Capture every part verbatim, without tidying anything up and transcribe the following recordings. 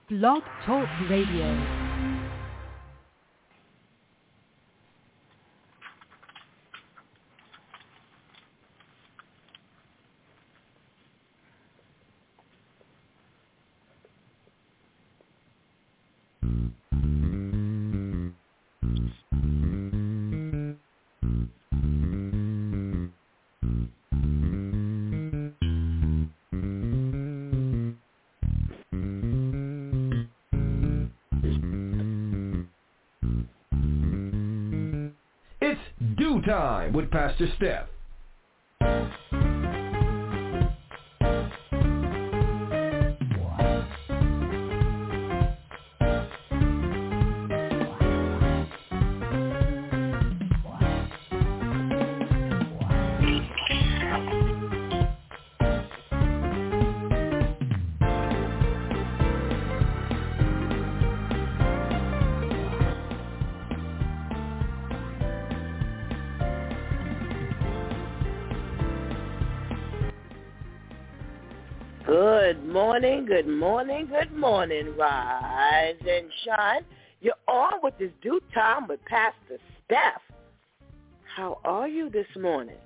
Blog Talk Radio. Time with Pastor Steph. Good morning, good morning, good morning, rise and shine. You're on with this due time with Pastor Steph. How are you this morning?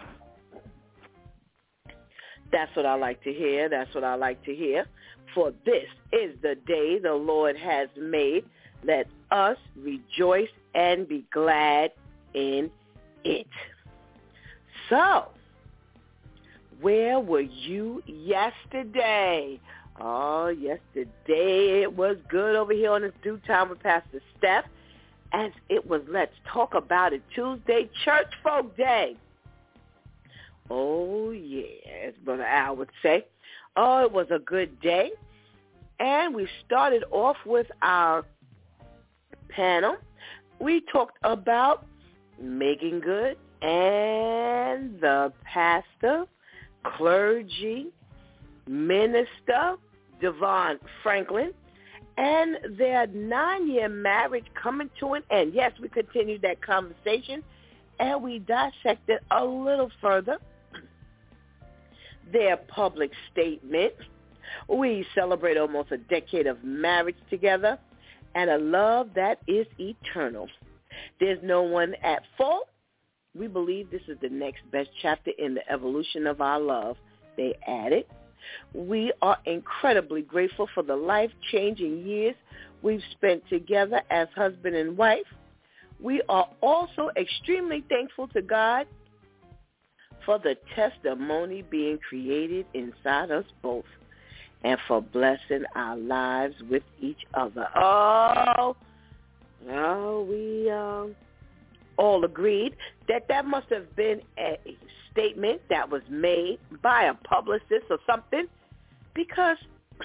That's what I like to hear. That's what I like to hear. For this is the day the Lord has made. Let us rejoice and be glad in it. So, where were you yesterday? Oh, yesterday it was good over here on this due time with Pastor Steph, as it was Let's Talk About It Tuesday, Church Folk Day. Oh, yeah, as Brother Al would say. Oh, it was a good day. And we started off with our panel. We talked about making good and the pastor, clergy, minister, Devon Franklin, and their nine-year marriage coming to an end. Yes, we continued that conversation, and we dissected a little further their public statement. We celebrate almost a decade of marriage together and a love that is eternal. There's no one at fault. We believe this is the next best chapter in the evolution of our love, they added. We are incredibly grateful for the life-changing years we've spent together as husband and wife. We are also extremely thankful to God for the testimony being created inside us both and for blessing our lives with each other. Oh, oh we uh, all agreed that that must have been a statement that was made by a publicist or something, because,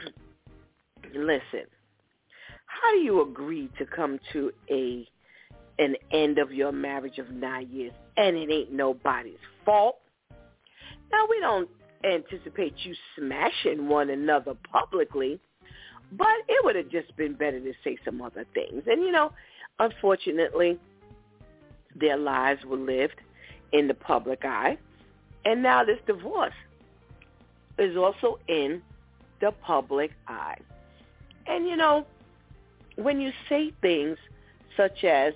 listen, how do you agree to come to a an end of your marriage of nine years and it ain't nobody's fault? Now, we don't anticipate you smashing one another publicly, but it would have just been better to say some other things. And, you know, unfortunately, their lives were lived in the public eye. And now this divorce is also in the public eye. And, you know, when you say things such as,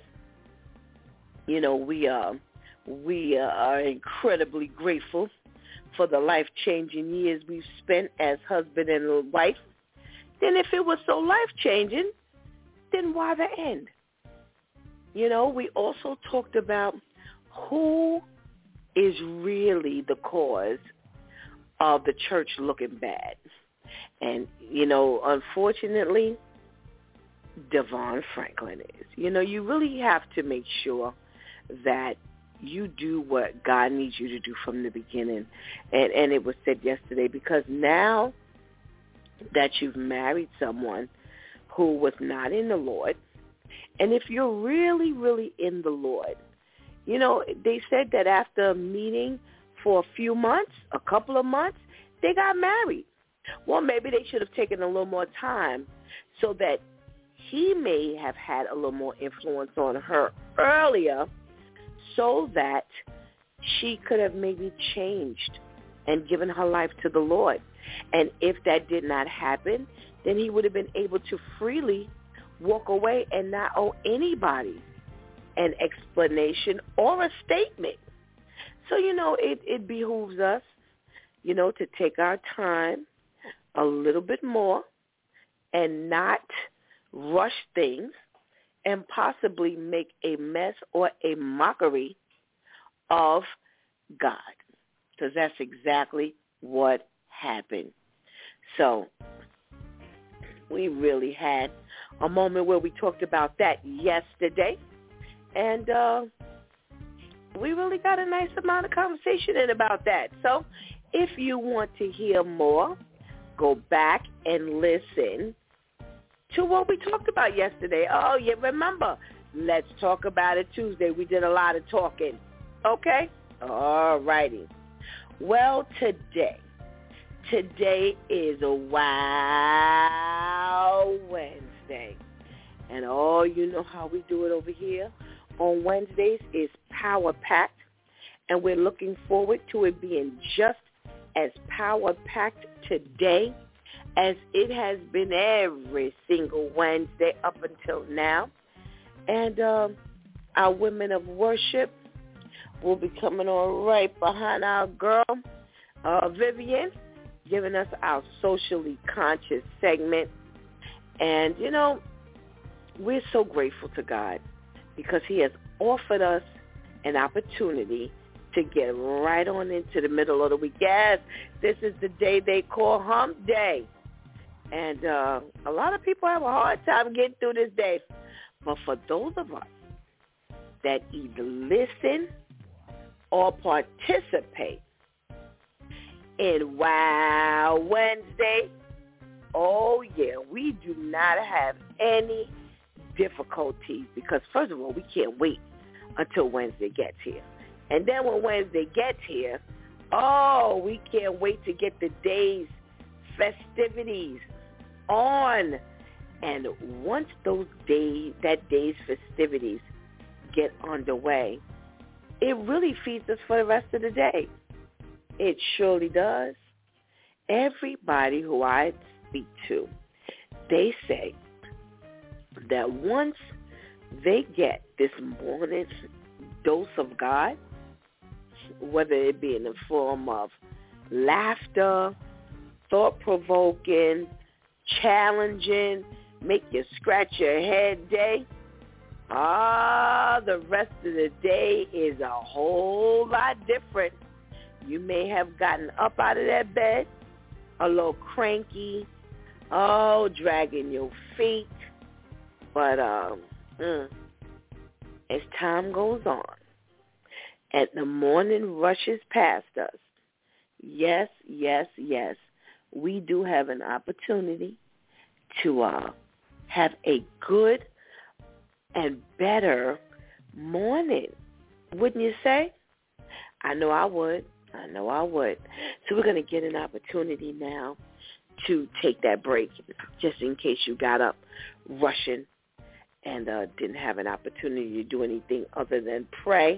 you know, we, uh, we uh, are incredibly grateful for the life-changing years we've spent as husband and wife, then if it was so life-changing, then why the end? You know, we also talked about who is really the cause of the church looking bad. And, you know, unfortunately, Devon Franklin is. You know, you really have to make sure that you do what God needs you to do from the beginning. And, and it was said yesterday, because now that you've married someone who was not in the Lord, and if you're really, really in the Lord, you know, they said that after meeting for a few months, a couple of months, they got married. Well, maybe they should have taken a little more time so that he may have had a little more influence on her earlier, so that she could have maybe changed and given her life to the Lord. And if that did not happen, then he would have been able to freely walk away and not owe anybody an explanation or a statement. So, you know, it, it behooves us, you know, to take our time a little bit more and not rush things and possibly make a mess or a mockery of God, because that's exactly what happened. So we really had a moment where we talked about that yesterday, and uh, we really got a nice amount of conversation in about that. So if you want to hear more, go back and listen to what we talked about yesterday. Oh, yeah, remember, Let's Talk About It Tuesday. We did a lot of talking. Okay? All righty. Well, today, today is a Wow Wednesday. And oh, you know how we do it over here on Wednesdays is power-packed. And we're looking forward to it being just as power-packed today as it has been every single Wednesday up until now. And um, our women of worship will be coming on right behind our girl, uh, Vivian, giving us our socially conscious segment. And, you know, we're so grateful to God because he has offered us an opportunity to get right on into the middle of the week. Yes, this is the day they call Hump Day. And uh, a lot of people have a hard time getting through this day. But for those of us that either listen or participate in Wow Wednesday, oh, yeah, we do not have any difficulties because, first of all, we can't wait until Wednesday gets here. And then when Wednesday gets here, oh, we can't wait to get the day's festivities on. And once those days, that day's festivities get underway, it really feeds us for the rest of the day. It surely does. Everybody who I speak to, they say that once they get this morning's dose of God, whether it be in the form of laughter, thought-provoking, challenging, make you scratch your head day, ah, the rest of the day is a whole lot different. You may have gotten up out of that bed a little cranky, oh, dragging your feet, but um, mm, as time goes on and the morning rushes past us, yes, yes, yes, we do have an opportunity to uh, have a good and better morning, wouldn't you say? I know I would. I know I would. So we're going to get an opportunity now to take that break, just in case you got up rushing and uh, didn't have an opportunity to do anything other than pray.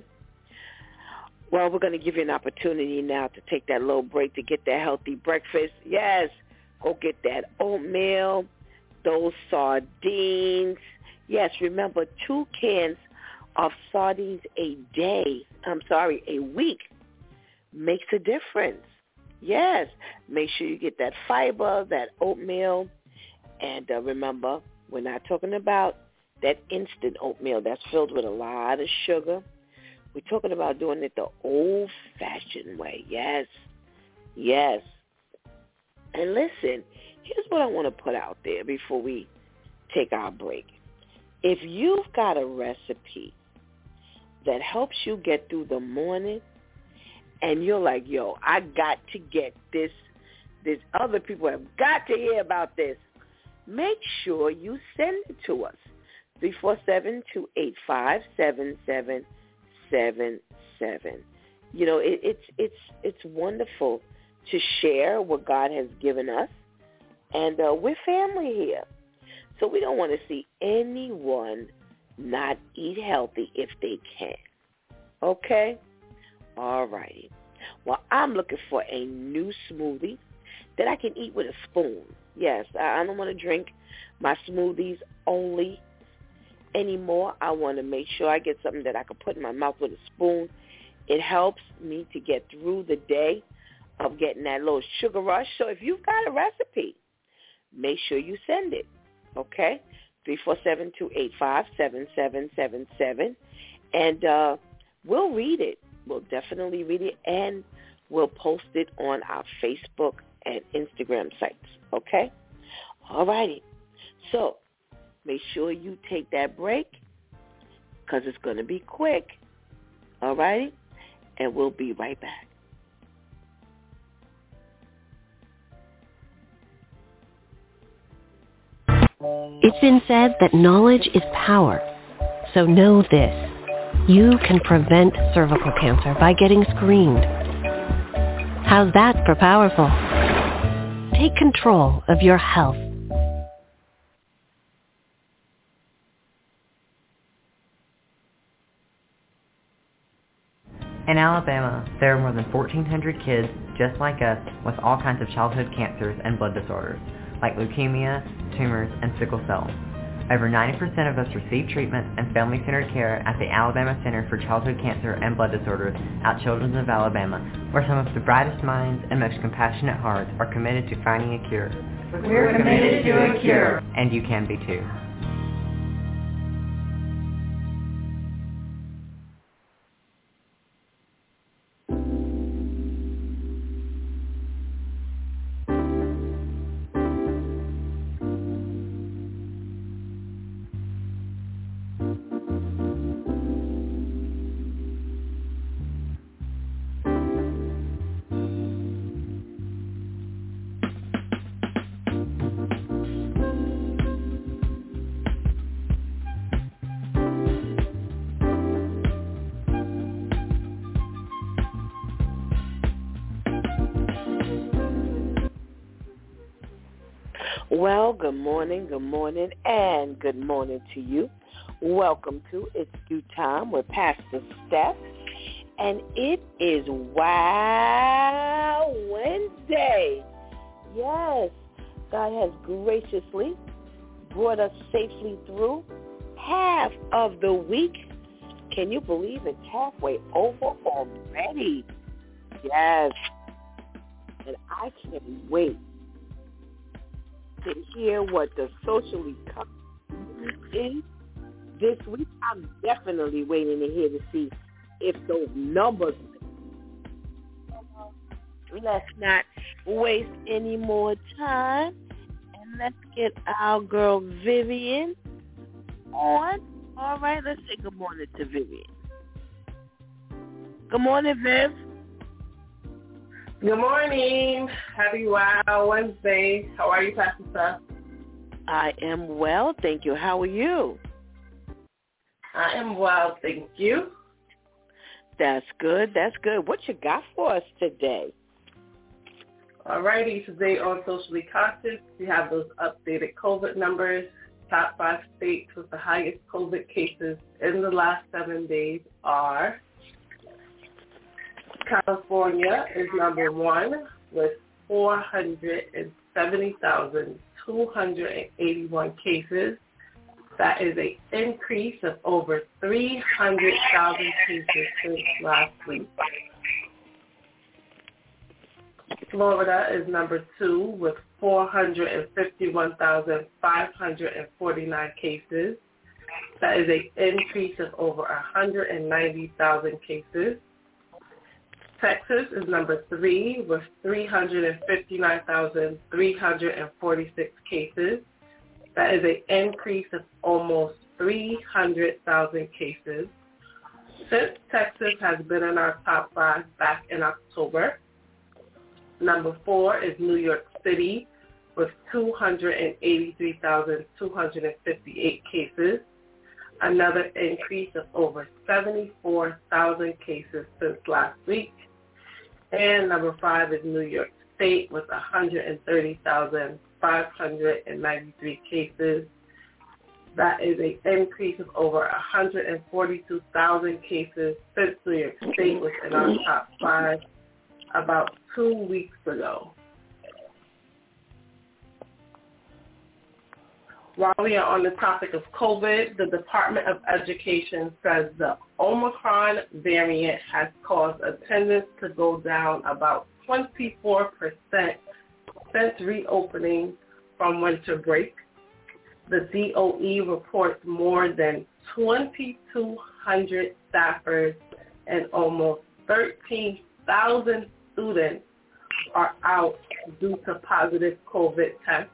Well, we're going to give you an opportunity now to take that little break to get that healthy breakfast. Yes, go get that oatmeal, those sardines. Yes, remember, two cans of sardines a day, I'm sorry, a week, makes a difference. Yes, make sure you get that fiber, that oatmeal. And uh, remember, we're not talking about that instant oatmeal that's filled with a lot of sugar. We're talking about doing it the old-fashioned way. Yes, yes. And listen, here's what I want to put out there before we take our break. If you've got a recipe that helps you get through the morning and you're like, yo, I got to get this, this other people have got to hear about this, make sure you send it to us. three four seven, two eight five, seven seven seven seven. You know, it, it's it's it's wonderful to share what God has given us, and uh, we're family here, so we don't want to see anyone not eat healthy if they can. Okay, all righty. Well, I'm looking for a new smoothie that I can eat with a spoon. Yes, I don't want to drink my smoothies only anymore. I want to make sure I get something that I can put in my mouth with a spoon. It helps me to get through the day of getting that little sugar rush. So if you've got a recipe, make sure you send it, okay? three four seven, two eight five, seven seven seven seven. And uh, we'll read it. We'll definitely read it, and we'll post it on our Facebook and Instagram sites, okay? All righty. So make sure you take that break because it's going to be quick, all righty? And we'll be right back. It's been said that knowledge is power. So know this. You can prevent cervical cancer by getting screened. How's that for powerful? Take control of your health. In Alabama, there are more than fourteen hundred kids just like us with all kinds of childhood cancers and blood disorders, like leukemia, tumors, and sickle cell. Over ninety percent of us receive treatment and family-centered care at the Alabama Center for Childhood Cancer and Blood Disorders at Children's of Alabama, where some of the brightest minds and most compassionate hearts are committed to finding a cure. We're committed to a cure. And you can be too. Well, good morning, good morning, and good morning to you. Welcome to It's Due Time with Pastor Steph, and it is Wow Wednesday. Yes, God has graciously brought us safely through half of the week. Can you believe it's halfway over already? Yes, and I can't wait to hear what the socially conscious is this week. I'm definitely waiting to hear to see if those numbers. Let's not waste any more time, and let's get our girl Vivian on. All right, let's say good morning to Vivian. Good morning, Viv. Good morning. Happy Wow Wednesday. How are you, Pastor Steph? I am well, thank you. How are you? I am well, thank you. That's good. That's good. What you got for us today? All righty. Today on Socially Conscious, we have those updated COVID numbers. Top five states with the highest COVID cases in the last seven days are California is number one with four hundred seventy thousand two hundred eighty-one cases. That is an increase of over three hundred thousand cases since last week. Florida is number two with four hundred fifty-one thousand five hundred forty-nine cases. That is an increase of over one hundred ninety thousand cases. Texas is number three with three hundred fifty-nine thousand three hundred forty-six cases. That is an increase of almost three hundred thousand cases. Since Texas has been in our top five back in October, number four is New York City with two hundred eighty-three thousand two hundred fifty-eight cases. Another increase of over seventy-four thousand cases since last week. And number five is New York State with one hundred thirty thousand five hundred ninety-three cases. That is an increase of over one hundred forty-two thousand cases since New York State was in our top five about two weeks ago. While we are on the topic of COVID, the Department of Education says the Omicron variant has caused attendance to go down about twenty-four percent since reopening from winter break. The D O E reports more than twenty-two hundred staffers and almost thirteen thousand students are out due to positive COVID tests.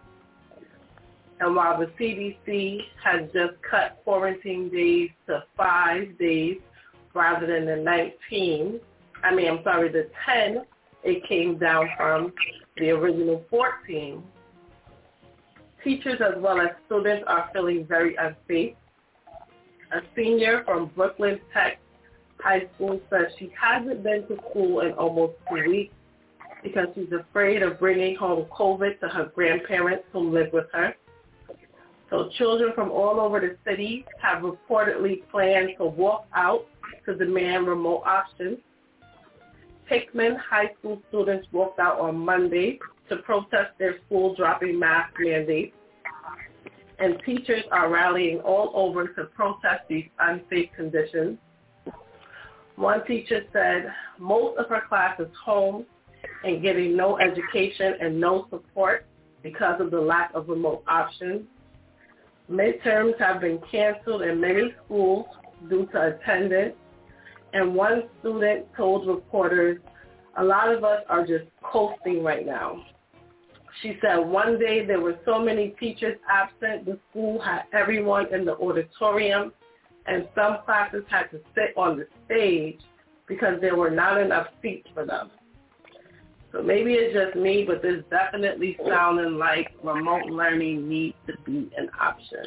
And while the C D C has just cut quarantine days to five days rather than the nineteen, I mean, I'm sorry, the ten it came down from the original fourteen, teachers as well as students are feeling very unsafe. A senior from Brooklyn Tech High School says she hasn't been to school in almost two weeks because she's afraid of bringing home COVID to her grandparents who live with her. So children from all over the city have reportedly planned to walk out to demand remote options. Hickman High School students walked out on Monday to protest their school dropping mask mandates. And teachers are rallying all over to protest these unsafe conditions. One teacher said most of her class is home and getting no education and no support because of the lack of remote options. Midterms have been canceled in many schools due to attendance, and one student told reporters, "A lot of us are just coasting right now." She said one day there were so many teachers absent, the school had everyone in the auditorium, and some classes had to sit on the stage because there were not enough seats for them. So maybe it's just me, but this definitely sounding like remote learning needs to be an option.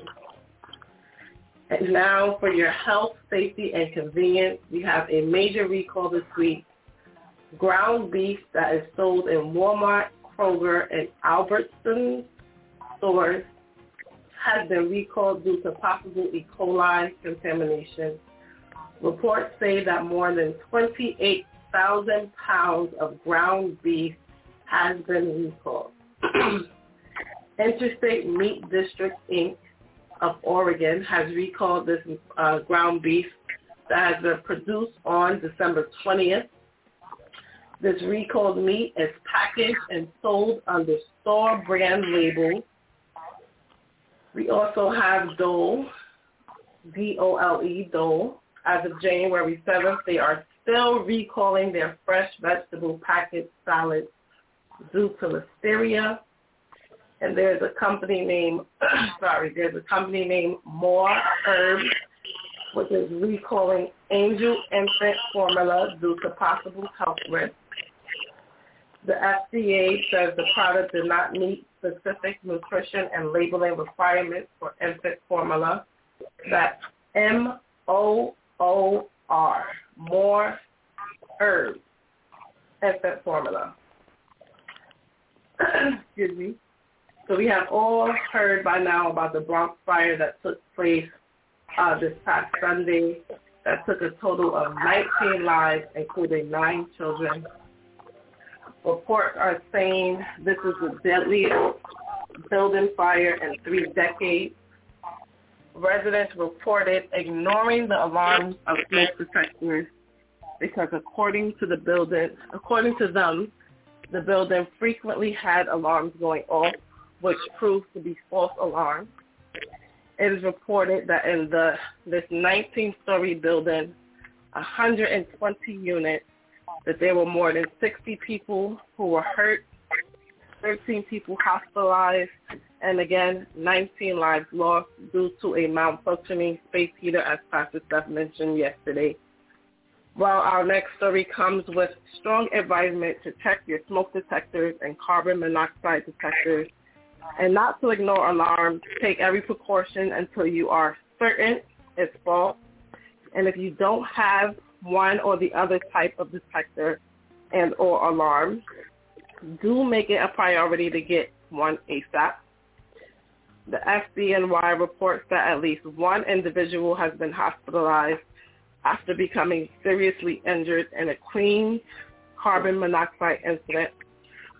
And now for your health, safety, and convenience, we have a major recall this week. Ground beef that is sold in Walmart, Kroger, and Albertsons stores has been recalled due to possible E. coli contamination. Reports say that more than twenty-eight thousand pounds of ground beef has been recalled. Interstate Meat District, Incorporated of Oregon has recalled this uh, ground beef that has been produced on December twentieth. This recalled meat is packaged and sold under store brand labels. We also have Dole, D O L E, Dole. As of January seventh, they are still recalling their fresh vegetable packaged salads due to listeria. And there's a company named, sorry, there's a company named More Herbs, which is recalling Angel Infant Formula due to possible health risks. The F D A says the product did not meet specific nutrition and labeling requirements for infant formula. That's M O O R, More Herbs, infant formula. Excuse me. So we have all heard by now about the Bronx fire that took place uh, this past Sunday that took a total of nineteen lives, including nine children. Reports are saying this is the deadliest building fire in three decades. Residents reported ignoring the alarms of smoke detectors because according to the building, according to them, the building frequently had alarms going off, which proved to be false alarms. It is reported that in the this nineteen-story building, one hundred twenty units, that there were more than sixty people who were hurt, thirteen people hospitalized, and again, nineteen lives lost due to a malfunctioning space heater, as Pastor Steph mentioned yesterday. Well, our next story comes with strong advisement to check your smoke detectors and carbon monoxide detectors, and not to ignore alarms. Take every precaution until you are certain it's false. And if you don't have one or the other type of detector and or alarm, do make it a priority to get one ASAP. The F D N Y reports that at least one individual has been hospitalized after becoming seriously injured in a Queens carbon monoxide incident.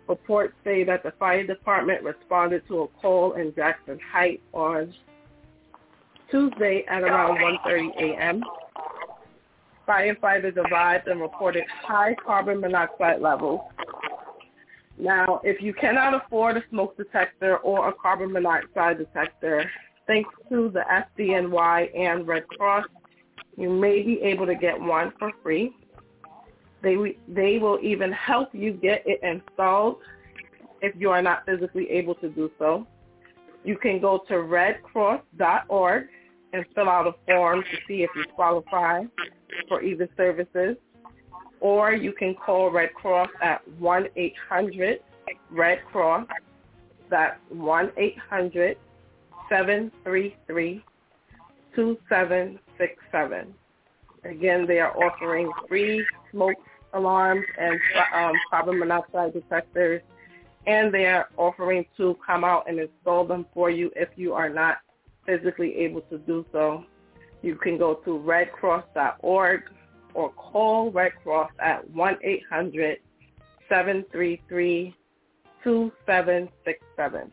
Reports say that the fire department responded to a call in Jackson Heights on Tuesday at around one thirty a.m. Firefighters arrived and reported high carbon monoxide levels. Now, if you cannot afford a smoke detector or a carbon monoxide detector, thanks to the S D N Y and Red Cross, you may be able to get one for free. They they will even help you get it installed if you are not physically able to do so. You can go to red cross dot org and fill out a form to see if you qualify for either services, or you can call Red Cross at one eight hundred red cross. That's one eight hundred seven three three two seven six seven. Again, they are offering free smoke alarms and um, carbon monoxide detectors, and they are offering to come out and install them for you if you are not physically able to do so. You can go to red cross dot org or call Red Cross at one eight hundred seven three three two seven six seven.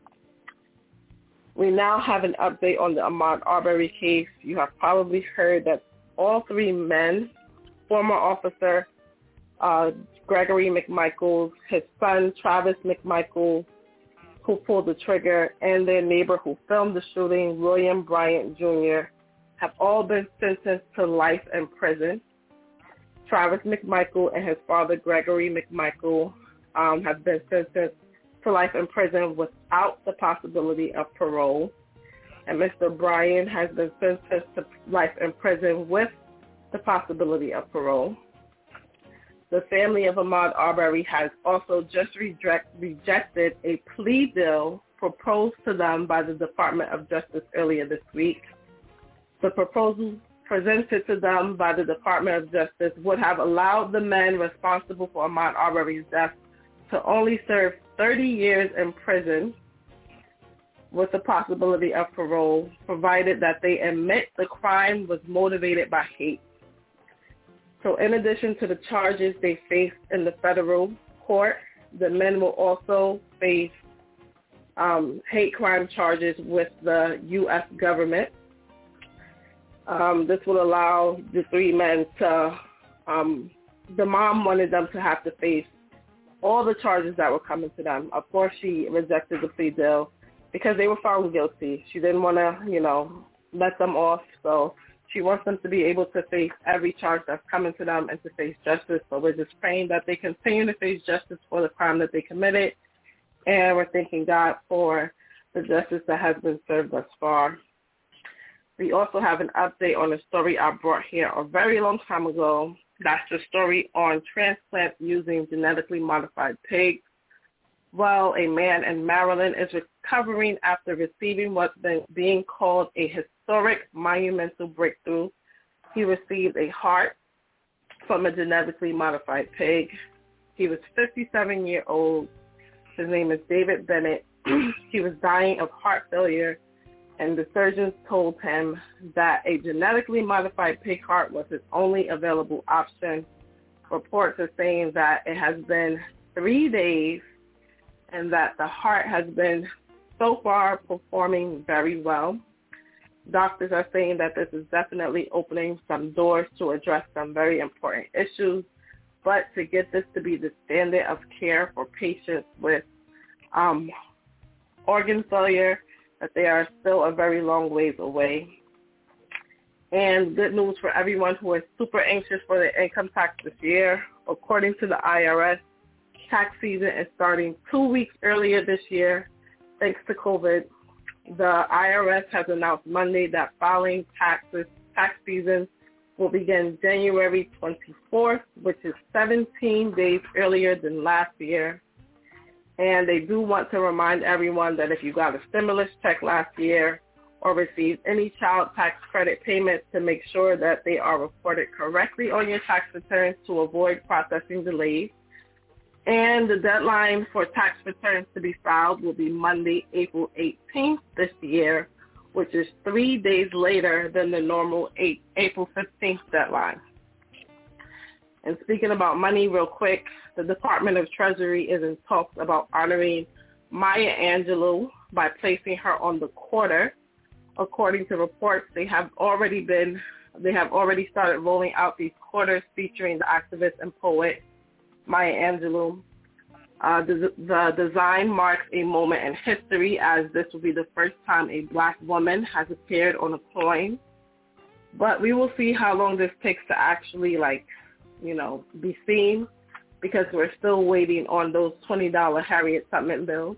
We now have an update on the Ahmaud Arbery case. You have probably heard that all three men, former officer uh, Gregory McMichael, his son Travis McMichael, who pulled the trigger, and their neighbor who filmed the shooting, William Bryant Junior, have all been sentenced to life in prison. Travis McMichael and his father, Gregory McMichael, um, have been sentenced to life in prison without the possibility of parole. And Mister Bryant has been sentenced to life in prison with the possibility of parole. The family of Ahmaud Arbery has also just reject, rejected a plea deal proposed to them by the Department of Justice earlier this week. The proposal presented to them by the Department of Justice would have allowed the men responsible for Ahmaud Arbery's death to only serve thirty years in prison with the possibility of parole, provided that they admit the crime was motivated by hate. So in addition to the charges they faced in the federal court, the men will also face um, hate crime charges with the U S government. Um, this will allow the three men to, um, the mom wanted them to have to face all the charges that were coming to them. Of course, she rejected the plea deal because they were found guilty. She didn't want to, you know, let them off. So she wants them to be able to face every charge that's coming to them and to face justice. So we're just praying that they continue to face justice for the crime that they committed. And we're thanking God for the justice that has been served thus far. We also have an update on a story I brought here a very long time ago. That's the story on transplants using genetically modified pigs. Well, a man in Maryland is recovering after receiving what's been being called a historic monumental breakthrough. He received a heart from a genetically modified pig. He was fifty-seven years old. His name is David Bennett. He was dying of heart failure, and the surgeons told him that a genetically modified pig heart was his only available option. Reports are saying that it has been three days and that the heart has been so far performing very well. Doctors are saying that this is definitely opening some doors to address some very important issues, but to get this to be the standard of care for patients with um, organ failure, that they are still a very long ways away. And good news for everyone who is super anxious for their income tax this year. According to the I R S, tax season is starting two weeks earlier this year, thanks to COVID. The I R S has announced Monday that filing taxes tax season will begin January twenty-fourth, which is seventeen days earlier than last year. And they do want to remind everyone that if you got a stimulus check last year or received any child tax credit payments, to make sure that they are reported correctly on your tax returns to avoid processing delays. And the deadline for tax returns to be filed will be Monday, April eighteenth this year, which is three days later than the normal April fifteenth deadline. And speaking about money real quick, the Department of Treasury is in talks about honoring Maya Angelou by placing her on the quarter. According to reports, they have already been, they have already started rolling out these quarters featuring the activist and poet Maya Angelou. Uh, the, the design marks a moment in history, as this will be the first time a black woman has appeared on a coin. But we will see how long this takes to actually, like, you know, be seen, because we're still waiting on those twenty dollar Harriet Tubman bills.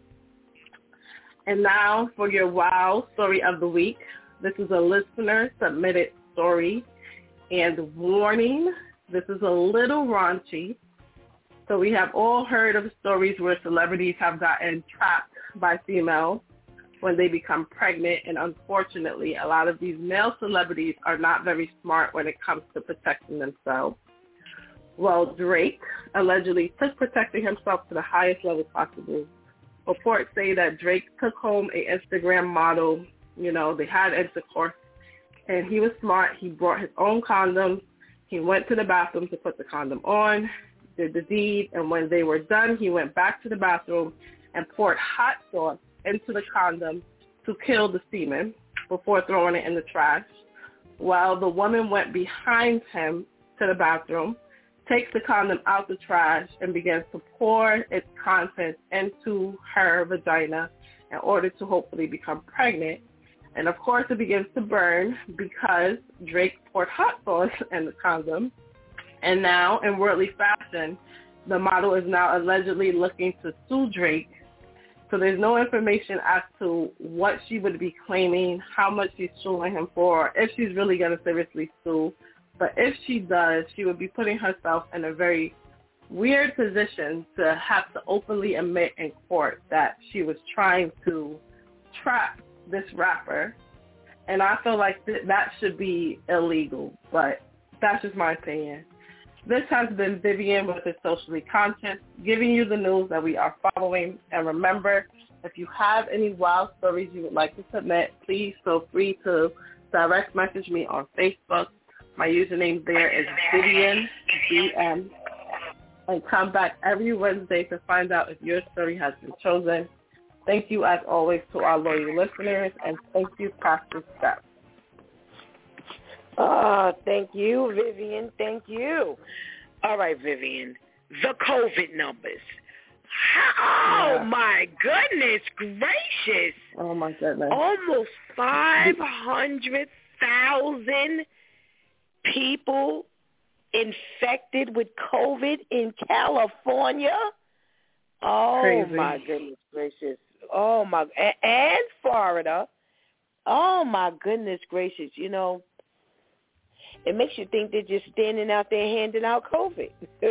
And now for your wow story of the week. This is a listener submitted story. And warning, this is a little raunchy. So we have all heard of stories where celebrities have gotten trapped by females when they become pregnant. And unfortunately, a lot of these male celebrities are not very smart when it comes to protecting themselves. Well, Drake allegedly took protecting himself to the highest level possible. Reports say that Drake took home an Instagram model. You know, they had intercourse, and he was smart. He brought his own condoms. He went to the bathroom to put the condom on, did the deed, and when they were done, he went back to the bathroom and poured hot sauce into the condom to kill the semen before throwing it in the trash, while the woman went behind him to the bathroom, takes the condom out the trash, and begins to pour its contents into her vagina in order to hopefully become pregnant. And of course, it begins to burn because Drake poured hot sauce in the condom. And now, in worldly fashion, the model is now allegedly looking to sue Drake. So there's no information as to what she would be claiming, how much she's suing him for, if she's really going to seriously sue. But if she does, she would be putting herself in a very weird position to have to openly admit in court that she was trying to trap this rapper. And I feel like th- that should be illegal, but that's just my opinion. This has been Vivian with the Socially Conscious, giving you the news that we are following. And remember, if you have any wild stories you would like to submit, please feel free to direct message me on Facebook. My username there is Vivian B M. And come back every Wednesday to find out if your story has been chosen. Thank you, as always, to our loyal listeners, and thank you, Pastor Steph. Oh, thank you, Vivian. Thank you. All right, Vivian, the COVID numbers. Oh, yeah. My goodness gracious. Oh, my goodness. Almost five hundred thousand people infected with COVID in California. Oh, Crazy. My goodness gracious. Oh, my, and Florida. Oh, my goodness gracious. You know, it makes you think they're just standing out there handing out COVID.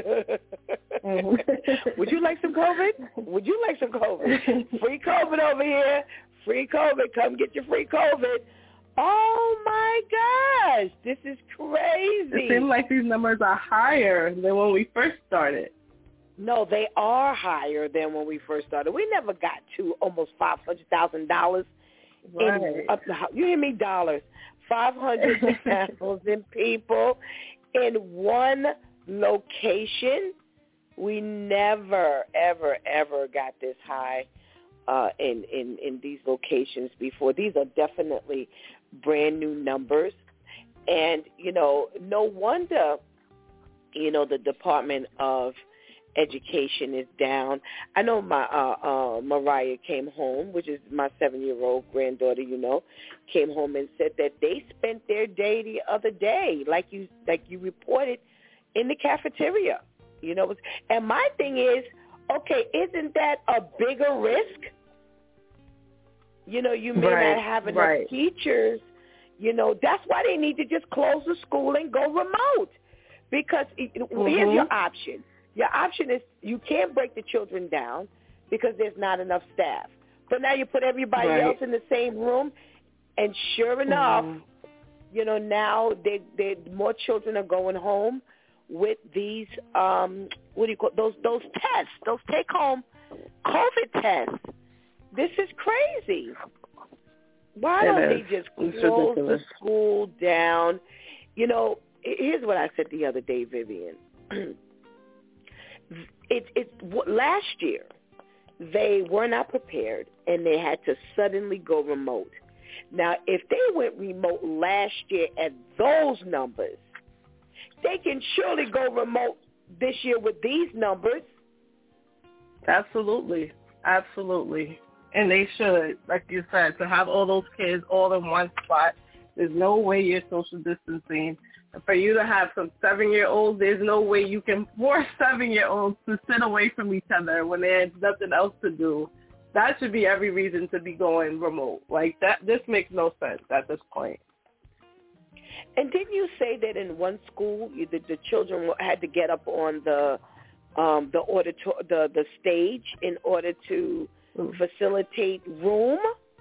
mm-hmm. Would you like some COVID? Would you like some COVID? Free COVID over here. Free COVID. Come get your free COVID. Oh, my gosh. This is crazy. It seems like these numbers are higher than when we first started. No, they are higher than when we first started. We never got to almost five hundred thousand dollars. Right. In, uh, you hear me? Dollars. five hundred thousand people in one location. We never, ever, ever got this high uh, in, in, in these locations before. These are definitely brand new numbers. And, you know, no wonder, you know, the Department of Education is down. I know my uh, uh, Mariah came home, which is my seven-year-old granddaughter, you know, came home and said that they spent their day the other day, like you like you reported, in the cafeteria. You know, and my thing is, okay, isn't that a bigger risk? You know, you may right, not have enough right. teachers. You know, that's why they need to just close the school and go remote. Because mm-hmm. here's your option. Your option is you can't break the children down because there's not enough staff. So now you put everybody right. else in the same room, and sure enough, mm. you know, now they, they more children are going home with these um, what do you call those those tests, those take home COVID tests. This is crazy. Why it don't is. they just it's close ridiculous. the school down? You know, here's what I said the other day, Vivian. it, it, last year, they were not prepared, and they had to suddenly go remote. Now, if they went remote last year at those numbers, they can surely go remote this year with these numbers. Absolutely. Absolutely. And they should, like you said, to have all those kids all in one spot. There's no way you're social distancing. For you to have some seven-year-olds, there's no way you can force seven-year-olds to sit away from each other when there's nothing else to do. That should be every reason to be going remote. Like, that, this makes no sense at this point. And didn't you say that in one school, you, the, the children had to get up on the um, the auditor, the the stage in order to mm. facilitate room?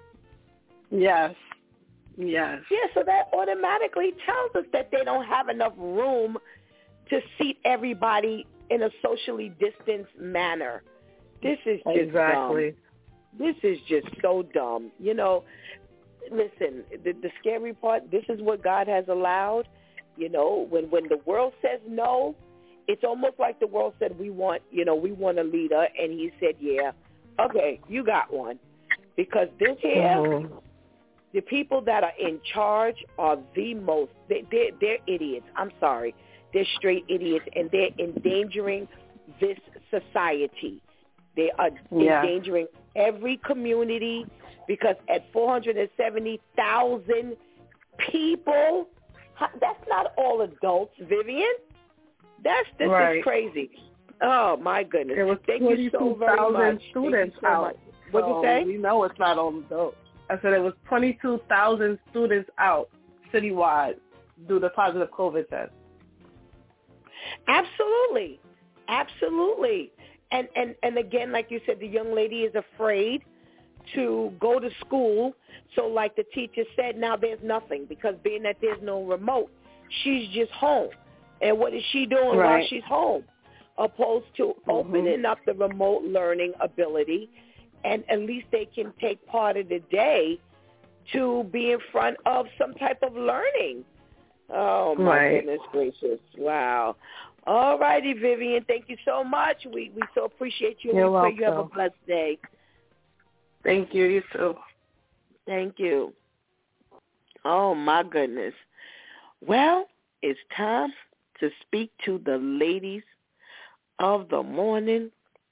Yes. Yes. Yeah, so that automatically tells us that they don't have enough room to seat everybody in a socially distanced manner. This is just exactly. dumb. This is just so dumb. You know, listen, the, the scary part, this is what God has allowed. You know, when, when the world says no, it's almost like the world said, we want, you know, we want a leader. And he said, yeah, okay, you got one. Because this here, mm-hmm. the people that are in charge are the most, they, they're, they're idiots. I'm sorry. They're straight idiots, and they're endangering this society. They are yeah. endangering every community, because at four hundred seventy thousand people, that's not all adults, Vivian. That's this right. is crazy. Oh my goodness! There was Thank you so very much. Students so out. Much. What'd you say? We know it's not all adults. I said it was twenty-two thousand students out citywide due to positive COVID tests. Absolutely, absolutely. And, and and again, like you said, the young lady is afraid to go to school. So like the teacher said, now there's nothing, because being that there's no remote, she's just home. And what is she doing right. while she's home? Opposed to mm-hmm. opening up the remote learning ability, and at least they can take part of the day to be in front of some type of learning. Oh, my right. goodness gracious. Wow. All righty, Vivian. Thank you so much. We we so appreciate you. You're we welcome. pray you have a blessed day. Thank you. You too. Thank you. Oh, my goodness. Well, it's time to speak to the ladies of the morning.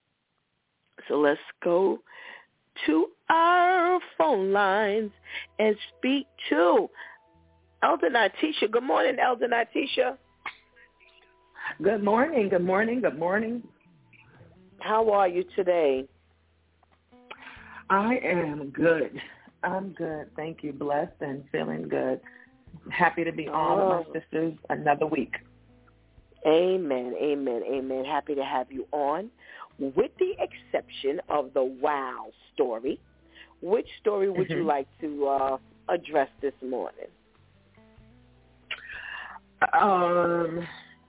So let's go to our phone lines and speak to Elder Natisha. Good morning, Elder Natisha. Good morning, good morning, good morning. How are you today? I am good. I'm good. Thank you. Blessed and feeling good. Happy to be on oh. with my sisters another week. Amen, amen, amen. Happy to have you on. With the exception of the wow story, which story would mm-hmm. you like to uh, address this morning? Um...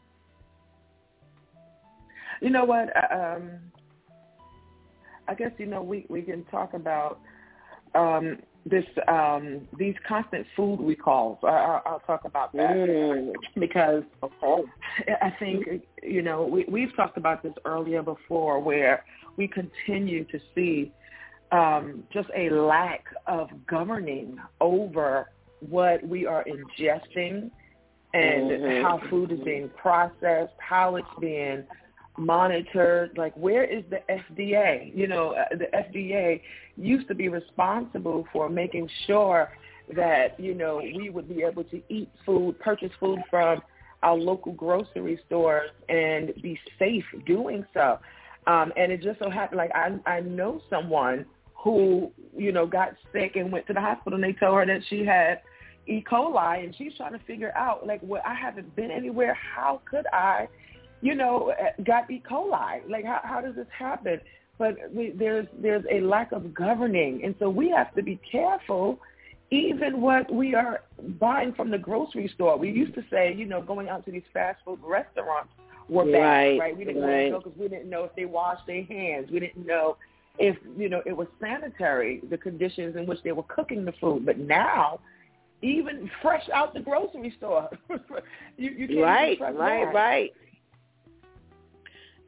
You know what? Um, I guess, you know, we, we can talk about um, this um, these constant food recalls. I, I, I'll talk about that mm. because I think, you know, we, we've talked about this earlier before, where we continue to see um, just a lack of governing over what we are ingesting and mm-hmm. how food is being processed, how it's being monitored. Like, where is the F D A? You know, the F D A used to be responsible for making sure that, you know, we would be able to eat food, purchase food from our local grocery stores and be safe doing so. Um, and it just so happened, like, I, I know someone who, you know, got sick and went to the hospital, and they told her that she had E. coli, and she's trying to figure out, like, well, I haven't been anywhere. How could I, you know, got E. coli? Like, how, how does this happen? But we, there's there's a lack of governing, and so we have to be careful even what we are buying from the grocery store. We used to say, you know, going out to these fast food restaurants were bad, right? right? We didn't right. know because we didn't know if they washed their hands. We didn't know if, you know, it was sanitary, the conditions in which they were cooking the food. But now, even fresh out the grocery store, you, you can't right, trust right, that. right.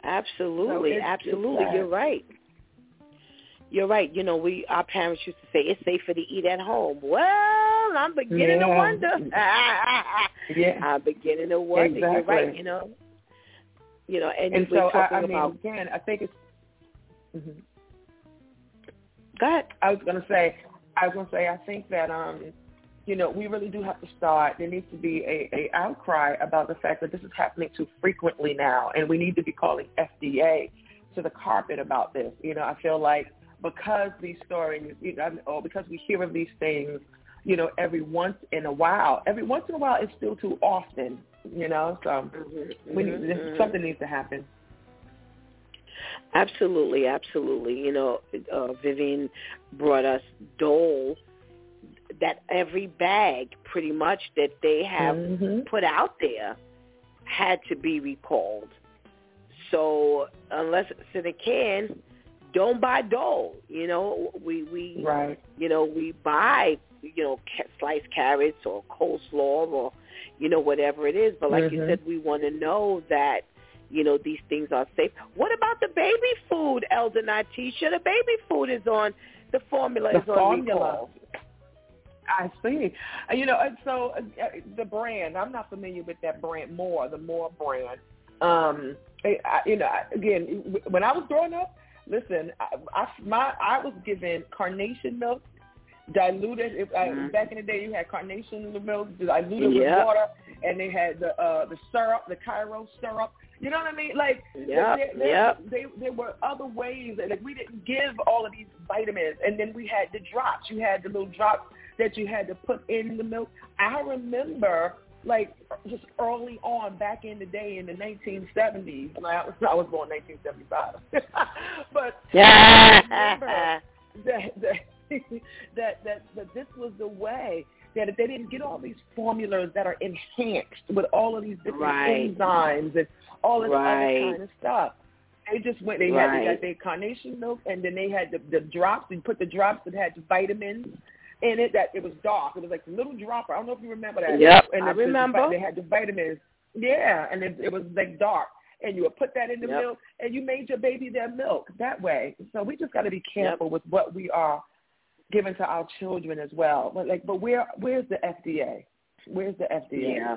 Absolutely, so it's, absolutely. it's You're right. You're right. You know, we our parents used to say it's safer to eat at home. Well, I'm beginning yeah. to wonder. yeah. I'm beginning to wonder. Exactly. You're right. You know. You know, and, and we're so talking I, I mean, about. Again, I think it's. Mm-hmm. Go ahead. I was going to say, I was going to say, I think that, um, you know, we really do have to start. There needs to be a, a outcry about the fact that this is happening too frequently now, and we need to be calling F D A to the carpet about this. You know, I feel like because these stories, you know, or because we hear of these things, you know, every once in a while, every once in a while, it's still too often. You know, so mm-hmm, we need, mm-hmm. something needs to happen. Absolutely, absolutely. You know, uh, Vivian brought us Dole, that every bag pretty much that they have mm-hmm. put out there had to be recalled. So unless it's in a can, don't buy Dole. You know, we, we right. you know, we buy, you know, ca- sliced carrots or coleslaw or, you know, whatever it is. But like mm-hmm. you said, we want to know that, you know, these things are safe. What about the baby food, Elder Natisha? The baby food is on, the formula the is on formula. recall. I see. You know, and so uh, the brand, I'm not familiar with that brand more, the More brand. Um, I, I, you know, again, when I was growing up, listen, I, I, my, I was given carnation milk, diluted. It, mm-hmm. uh, back in the day, you had carnation milk diluted yep. with water, and they had the uh, the syrup, the Cairo syrup. You know what I mean? Like, yep. there, there, yep. they, there were other ways that, like, we didn't give all of these vitamins, and then we had the drops. You had the little drops that you had to put in the milk. I remember, like, just early on, back in the day in the nineteen seventies, and I was, I was born in nineteen seventy-five, but I remember that, that, that, that, that this was the way that if they didn't get all these formulas that are enhanced with all of these different right. enzymes and all of this right. other kind of stuff, they just went, they right. had they got their carnation milk, and then they had the, the drops, and put the drops that had the vitamins in it, that it was dark. It was like a little dropper. I don't know if you remember that. Yep, and I it, remember. They had the vitamins. Yeah, and it, it was like dark. And you would put that in the yep. milk, and you made your baby their milk that way. So we just got to be careful yep. with what we are giving to our children as well. But like, but where where's the F D A? Where's the F D A? Yeah,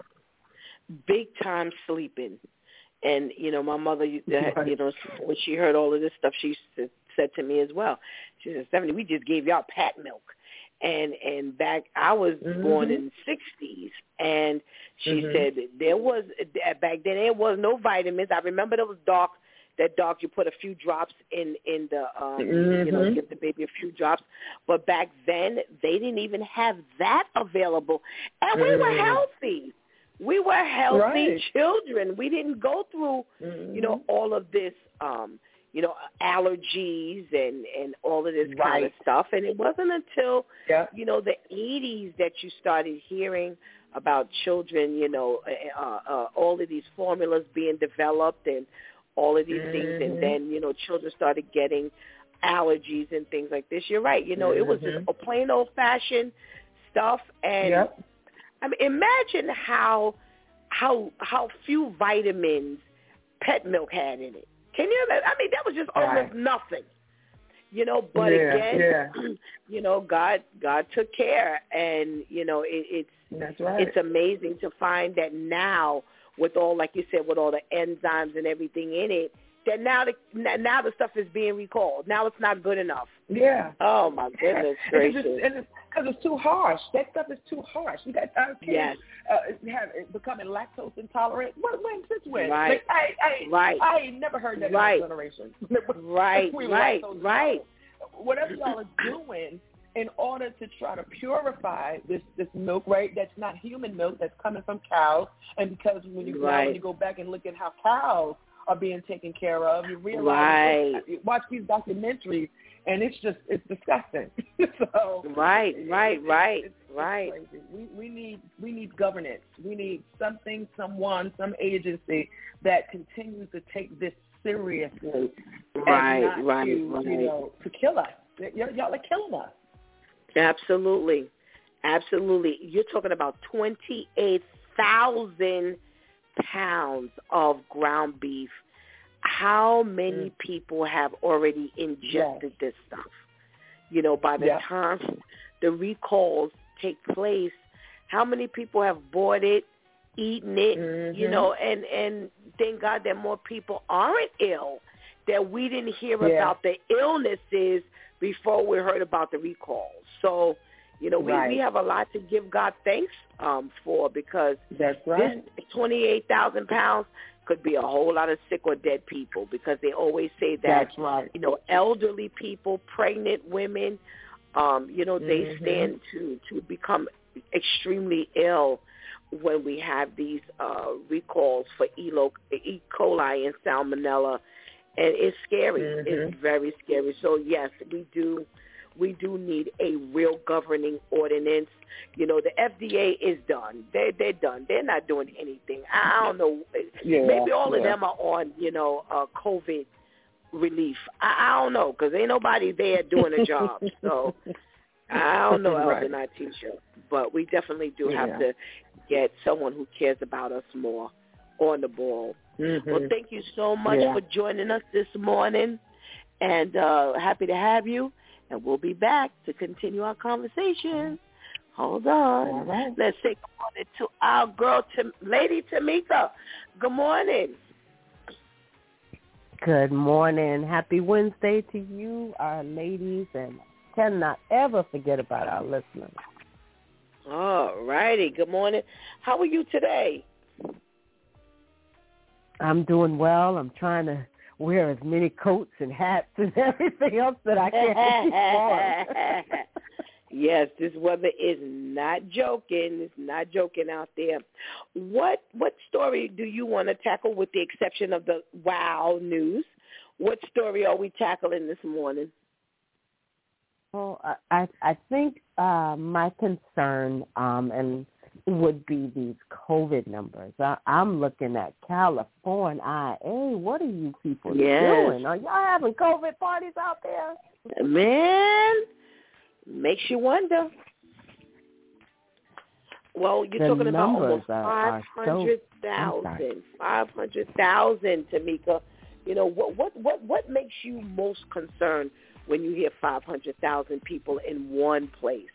big time sleeping. And you know, my mother, you know, when she heard all of this stuff, she said to me as well. She said, "Stephanie, we just gave y'all pat milk." And and back, I was mm-hmm. born in the sixties, and she mm-hmm. said there was, back then there was no vitamins. I remember there was dark, that dark, you put a few drops in, in the, um, mm-hmm. you know, give the baby a few drops. But back then, they didn't even have that available. And we mm-hmm. were healthy. We were healthy right. children. We didn't go through, mm-hmm. you know, all of this, um, you know, allergies and, and all of this right. kind of stuff. And it wasn't until, yeah. you know, the eighties that you started hearing about children, you know, uh, uh, all of these formulas being developed and all of these mm-hmm. things. And then, you know, children started getting allergies and things like this. You're right. You know, mm-hmm. it was just a plain old-fashioned stuff. And, yep. I mean, imagine how how how few vitamins pet milk had in it. Can you imagine? I mean, that was just almost right. nothing, you know. But yeah, again, yeah. you know, God God took care, and you know, it, it's That's right. it's amazing to find that now, with all, like you said, with all the enzymes and everything in it, that now the now the stuff is being recalled. Now it's not good enough. Yeah. Oh my goodness gracious! Because it's too harsh. That stuff is too harsh. You got our kids yes. uh, have becoming lactose intolerant. What when since when? Right. Like, I I right. I ain't never heard that right. in my generation. right. we right. Right. Whatever y'all are doing in order to try to purify this this milk, right? That's not human milk. That's coming from cows. And because when you right. now when you go back and look at how cows are being taken care of, you realize right. you watch these documentaries, and it's just it's disgusting. so right, right, it, right, it's, right. It's we we need we need governance. We need something, someone, some agency that continues to take this seriously, right, and not right, to, right. you know, to kill us. Y- y'all are killing us. Absolutely, absolutely. You're talking about twenty-eight thousand pounds of ground beef. how many mm. people have already ingested yes. this stuff? You know, by the yeah. time the recalls take place, how many people have bought it, eaten it, mm-hmm. you know, and, and thank God that more people aren't ill, that we didn't hear yeah. about the illnesses before we heard about the recalls. So, you know, we, right. we have a lot to give God thanks um, for, because That's right. this twenty-eight thousand pounds could be a whole lot of sick or dead people, because they always say that, That's right. you know, elderly people, pregnant women, um, you know, they mm-hmm. stand to, to become extremely ill when we have these uh, recalls for E. coli and salmonella. And it's scary. Mm-hmm. It's very scary. So, yes, we do we do need a real governing ordinance. You know, the F D A is done. They, they're done. They're not doing anything. I don't know. Yeah, Maybe all yeah. of them are on, you know, uh, COVID relief. I, I don't know, because ain't nobody there doing a job. So I don't know, Elder right. Natisha. But we definitely do yeah. have to get someone who cares about us more on the ball. Mm-hmm. Well, thank you so much yeah. for joining us this morning, and uh, happy to have you. And we'll be back to continue our conversation. Hold on. All right. Let's say good morning to our girl, Tim- Lady Tamika. Good morning. Good morning. Happy Wednesday to you, our ladies, and cannot ever forget about our listeners. All righty. Good morning. How are you today? I'm doing well. I'm trying to wear as many coats and hats and everything else that I can. Yes, this weather is not joking. It's not joking out there. What what story do you want to tackle, with the exception of the wow news? What story are we tackling this morning? Well, I I think uh, my concern um, and would be these COVID numbers. I, I'm looking at California. Hey, what are you people yes. doing? Are y'all having COVID parties out there? Man, makes you wonder. Well, you're the talking about almost five hundred thousand. five hundred thousand, Tamika. You know, what, what, what, what makes you most concerned when you hear five hundred thousand people in one place?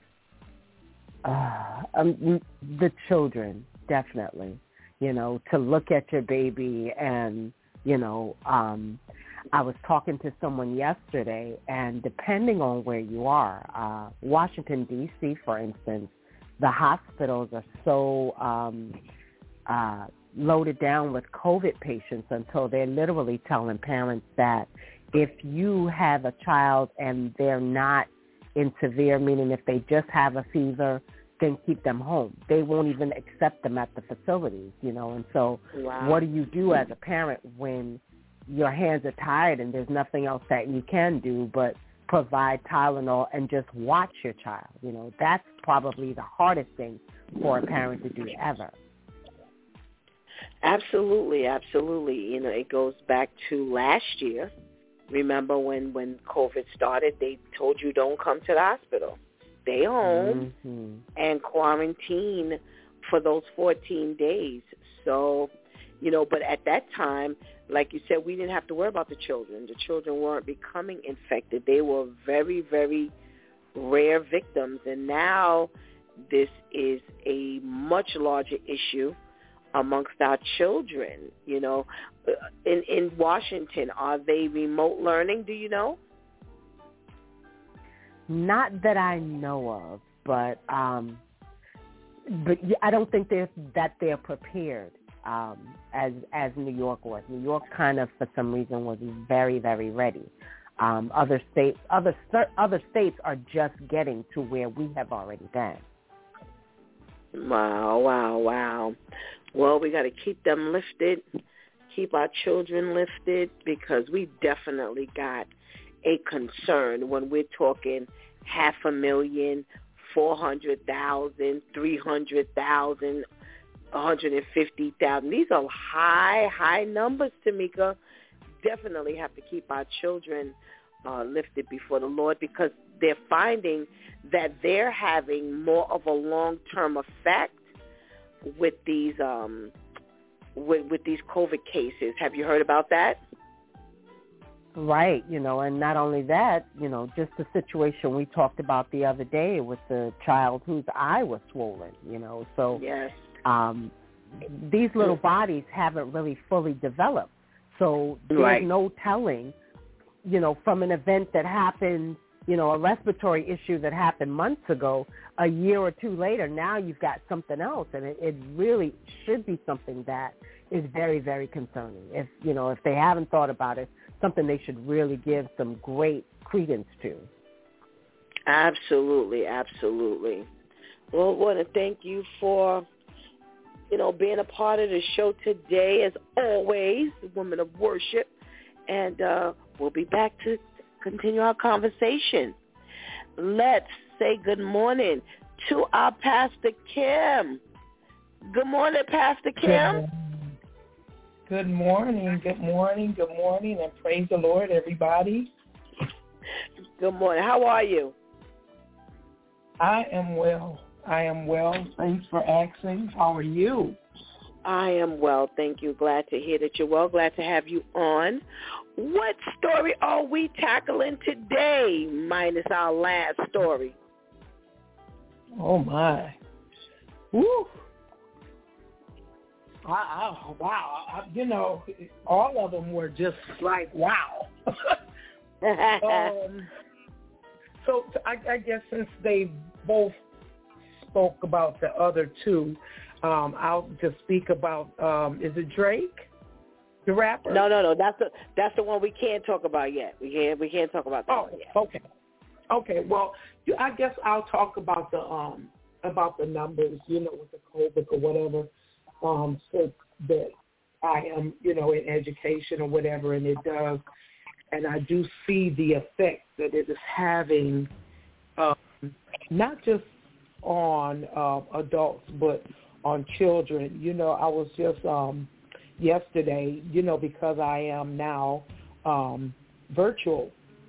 Uh, um, the children, definitely. You know, to look at your baby and, you know, um, I was talking to someone yesterday, and depending on where you are, uh, Washington, D C, for instance, the hospitals are so um, uh, loaded down with COVID patients until they're literally telling parents that if you have a child and they're not in severe, meaning if they just have a fever, then keep them home. They won't even accept them at the facilities, you know. And so wow. what do you do as a parent when your hands are tied and there's nothing else that you can do but provide Tylenol and just watch your child? You know, that's probably the hardest thing for a parent to do ever. Absolutely, absolutely. You know, it goes back to last year. Remember when, when COVID started, they told you don't come to the hospital. Stay home mm-hmm. and quarantine for those fourteen days. So, you know, but at that time, like you said, we didn't have to worry about the children. The children weren't becoming infected. They were very, very rare victims. And now this is a much larger issue amongst our children. You know, in, in Washington, are they remote learning? Do you know? Not that I know of, but um, but I don't think they're that they're prepared um, as as New York was. New York kind of, for some reason, was very very ready. Um, other states, other other states are just getting to where we have already been. Wow, wow, wow. Well, we got to keep them lifted, keep our children lifted, because we definitely got a concern when we're talking half a million, four hundred thousand, three hundred thousand, one hundred fifty thousand. These are high, high numbers, Tamika. Definitely have to keep our children uh, lifted before the Lord, because they're finding that they're having more of a long-term effect with these um, with, with these COVID cases. Have you heard about that? Right, you know, and not only that, you know, just the situation we talked about the other day with the child whose eye was swollen, you know. So yes. um, these little bodies haven't really fully developed. So there's right. no telling, you know, from an event that happened, you know, a respiratory issue that happened months ago, a year or two later, now you've got something else. And it, it really should be something that is very, very concerning. If, you know, if they haven't thought about it, something they should really give some great credence to. Absolutely, absolutely. Well, I want to thank you for, you know, being a part of the show today, as always, Women of Worship. And uh, we'll be back to continue our conversation. Let's say good morning to our Pastor Kim. Good morning, Pastor Kim. Good morning, good morning, good morning, and praise the Lord, everybody. Good morning. How are you? I am well. I am well. Thanks for asking. How are you? I am well. Thank you. Glad to hear that you're well. Glad to have you on. What story are we tackling today, minus our last story? Oh, my. Woo. Wow, wow. I, you know, all of them were just like, wow. um, so I, I guess since they both spoke about the other two, um, I'll just speak about, um, is it Drake, the rapper? No, no, no. That's the that's the one we can't talk about yet. We can't we can't talk about that oh, one yet. Okay. Okay. Well, I guess I'll talk about the um about the numbers, you know, with the COVID or whatever. Um, so that I am, you know, in education or whatever, and it does, and I do see the effect that it is having, um, not just on uh, adults, but on children. You know, I was just um, yesterday, you know, because I am now um, virtual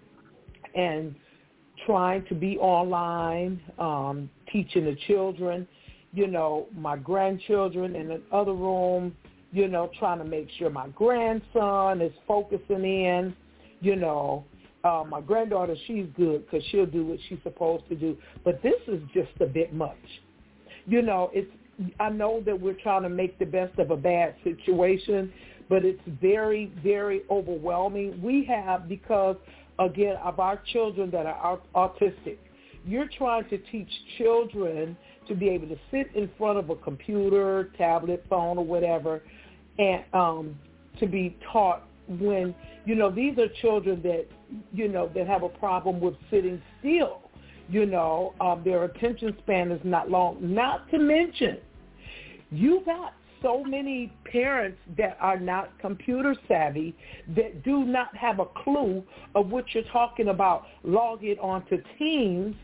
and trying to be online, um, teaching the children, you know, my grandchildren in the other room, you know, trying to make sure my grandson is focusing in, you know. Uh, my granddaughter, she's good because she'll do what she's supposed to do. But this is just a bit much. You know, it's. I know that we're trying to make the best of a bad situation, but it's very, very overwhelming. We have, because, again, of our children that are autistic, you're trying to teach children to be able to sit in front of a computer, tablet, phone, or whatever, and um, to be taught when, you know, these are children that, you know, that have a problem with sitting still. You know, um, their attention span is not long. Not to mention, you got so many parents that are not computer savvy that do not have a clue of what you're talking about. Log it onto Teams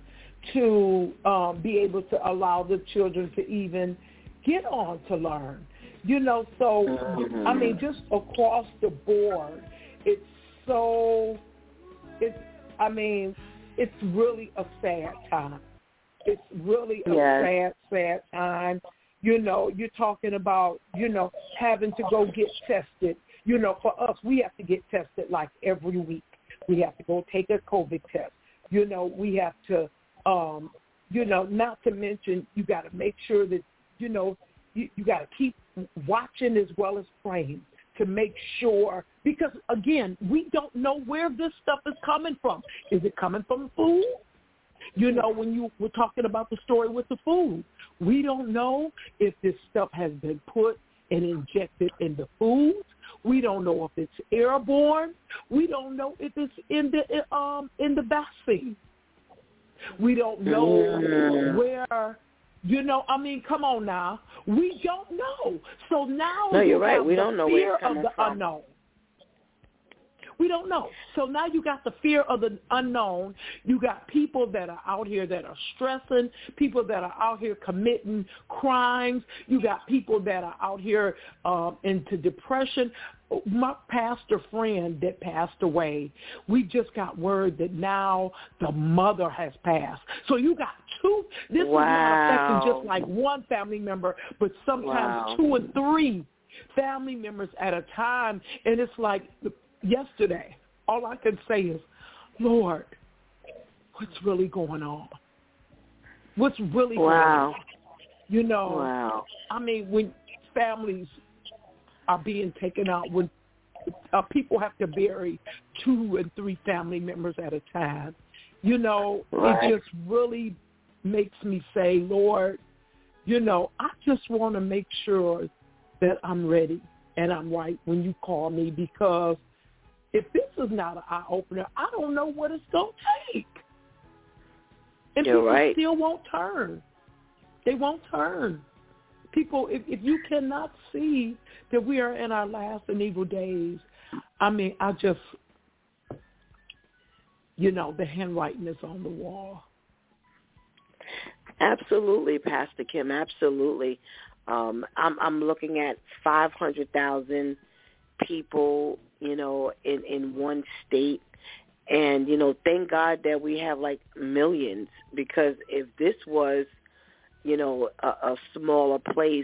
to um, be able to allow the children to even get on to learn. You know, so, I mean, just across the board, it's so, it's, I mean, it's really a sad time. It's really a yes. sad, sad time. You know, you're talking about, you know, having to go get tested. You know, for us, we have to get tested like every week. We have to go take a COVID test. You know, we have to, um, you know, not to mention you got to make sure that, you know, you, you got to keep watching as well as praying to make sure, because, again, we don't know where this stuff is coming from. Is it coming from food? You know, when you were talking about the story with the food, we don't know if this stuff has been put and injected in the food. We don't know if it's airborne. We don't know if it's in the um in the vaccine. We don't know mm. where, you know, I mean, come on now. We don't know. So now no, you you're right. We the don't know fear where it's coming of the from. unknown. We don't know. So now you got the fear of the unknown. You got people that are out here that are stressing, people that are out here committing crimes. You got people that are out here um, into depression. My pastor friend that passed away, we just got word that now the mother has passed. So you got two. This wow. is not affecting just like one family member, but sometimes wow. two or three family members at a time. And it's like yesterday, all I can say is, Lord, what's really going on? What's really wow. going on? You know, wow. I mean, when families are being taken out, when uh, people have to bury two and three family members at a time, you know, right. it just really makes me say, Lord, you know, I just want to make sure that I'm ready and I'm right when you call me, because if this is not an eye-opener, I don't know what it's going to take. And You're people right. still won't turn. They won't turn. People, if, if you cannot see that we are in our last and evil days, I mean, I just, you know, the handwriting is on the wall. Absolutely, Pastor Kim, absolutely. Um, I'm, I'm looking at five hundred thousand people, you know, in, in one state. And, you know, thank God that we have like millions, because if this was, you know, a, a smaller place,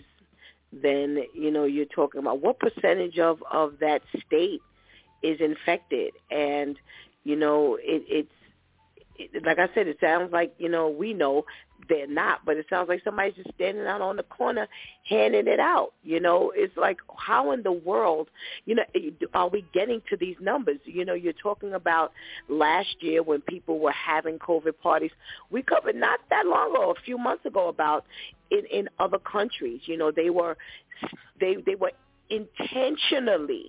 then, you know, you're talking about what percentage of, of that state is infected. And, you know, it, it's, it, like I said, it sounds like, you know, we know they're not, but it sounds like somebody's just standing out on the corner handing it out. You know, it's like, how in the world, you know, are we getting to these numbers? You know, you're talking about last year when people were having COVID parties. We covered not that long ago, a few months ago, about in, in other countries, you know, they were, they, they were intentionally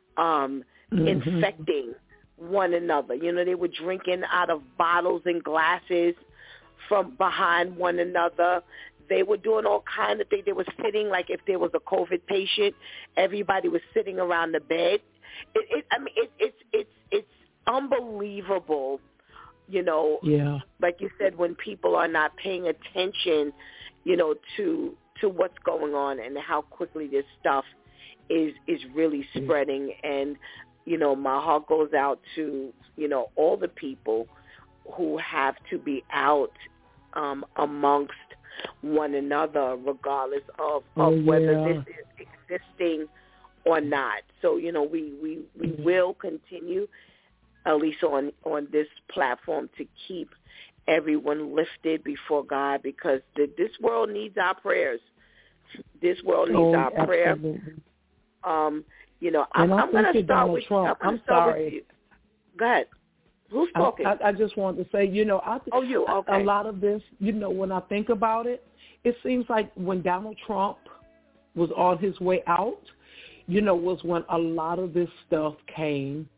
um, mm-hmm. infecting one another. You know, they were drinking out of bottles and glasses from behind one another. They were doing all kinds of things. They were sitting, like if there was a COVID patient, everybody was sitting around the bed. It, it, I mean, it, it's it's it's unbelievable, you know. Yeah. Like you said, when people are not paying attention, you know, to to what's going on and how quickly this stuff is is really spreading. And you know, my heart goes out to, you know, all the people who have to be out um, amongst one another, regardless of, of oh, whether yeah. this is existing or not. So, you know, we, we, we mm-hmm. will continue, at least on, on this platform, to keep everyone lifted before God, because the, this world needs our prayers. This world needs oh, our absolutely. prayer. Um, You know, I'm, I'm, I'm going to start with Trump. I'm, I'm sorry. Go ahead. Who's talking? I, I, I just wanted to say, you know, I, oh, you, okay. a lot of this, you know, when I think about it, it seems like when Donald Trump was on his way out, you know, was when a lot of this stuff came